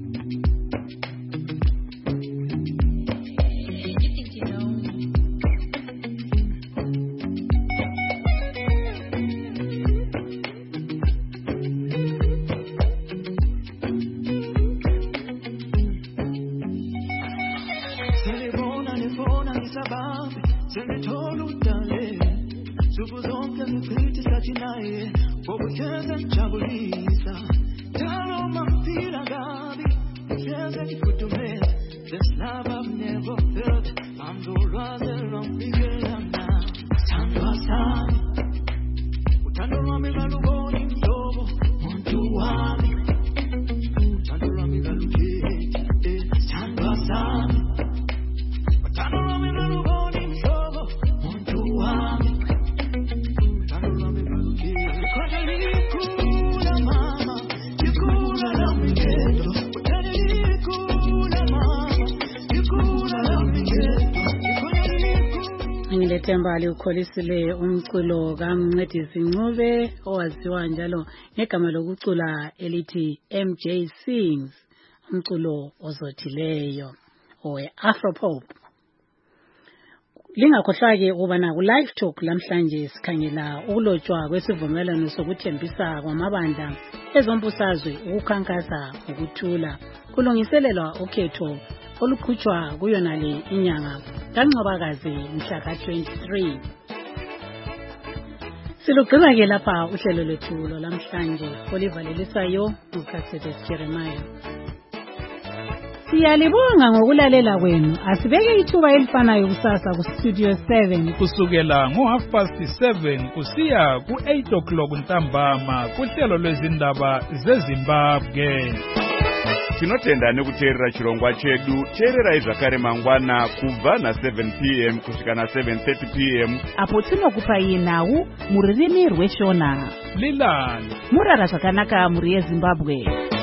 Themba liukholisile umculo kaMncedisi Ncube owaziwa njalo ngegama lokucula elithi MJ Sings, umculo ozothileyo owe Afropop. Lingakhohlwa-ke ukubana ku-Live Talk lamhlanje sikhangela ukulotshwa kwesivumelwano sokuthembisa kwamabandla ezombusazwe ukukhankasa ukuthula kulungiselelwa ukhetho olukhutshwa kuyonale inyanga kaNcwabakazi mhla ka-23. Silugcina ke lapha uhlelo lethu lamhlanje olivalelisayo uCassius Jeremiah. Siyalibonga ngokulalela kwenu. Asibeke ithuba elifanayo kusasa ku Studio 7 kusukela ngo7:30 kusiya ku8:00 ntambama kuhlelo lwezindaba zeZimbabwe. Tinotenda nekuteerera chirongwa chedu. Teerera zvakare mangwana kubva na7 p.m. kusvika na7:30 p.m. apo tinokupai nhau muririmi rweshona. Lilani murara zvakanaka muri yeZimbabwe.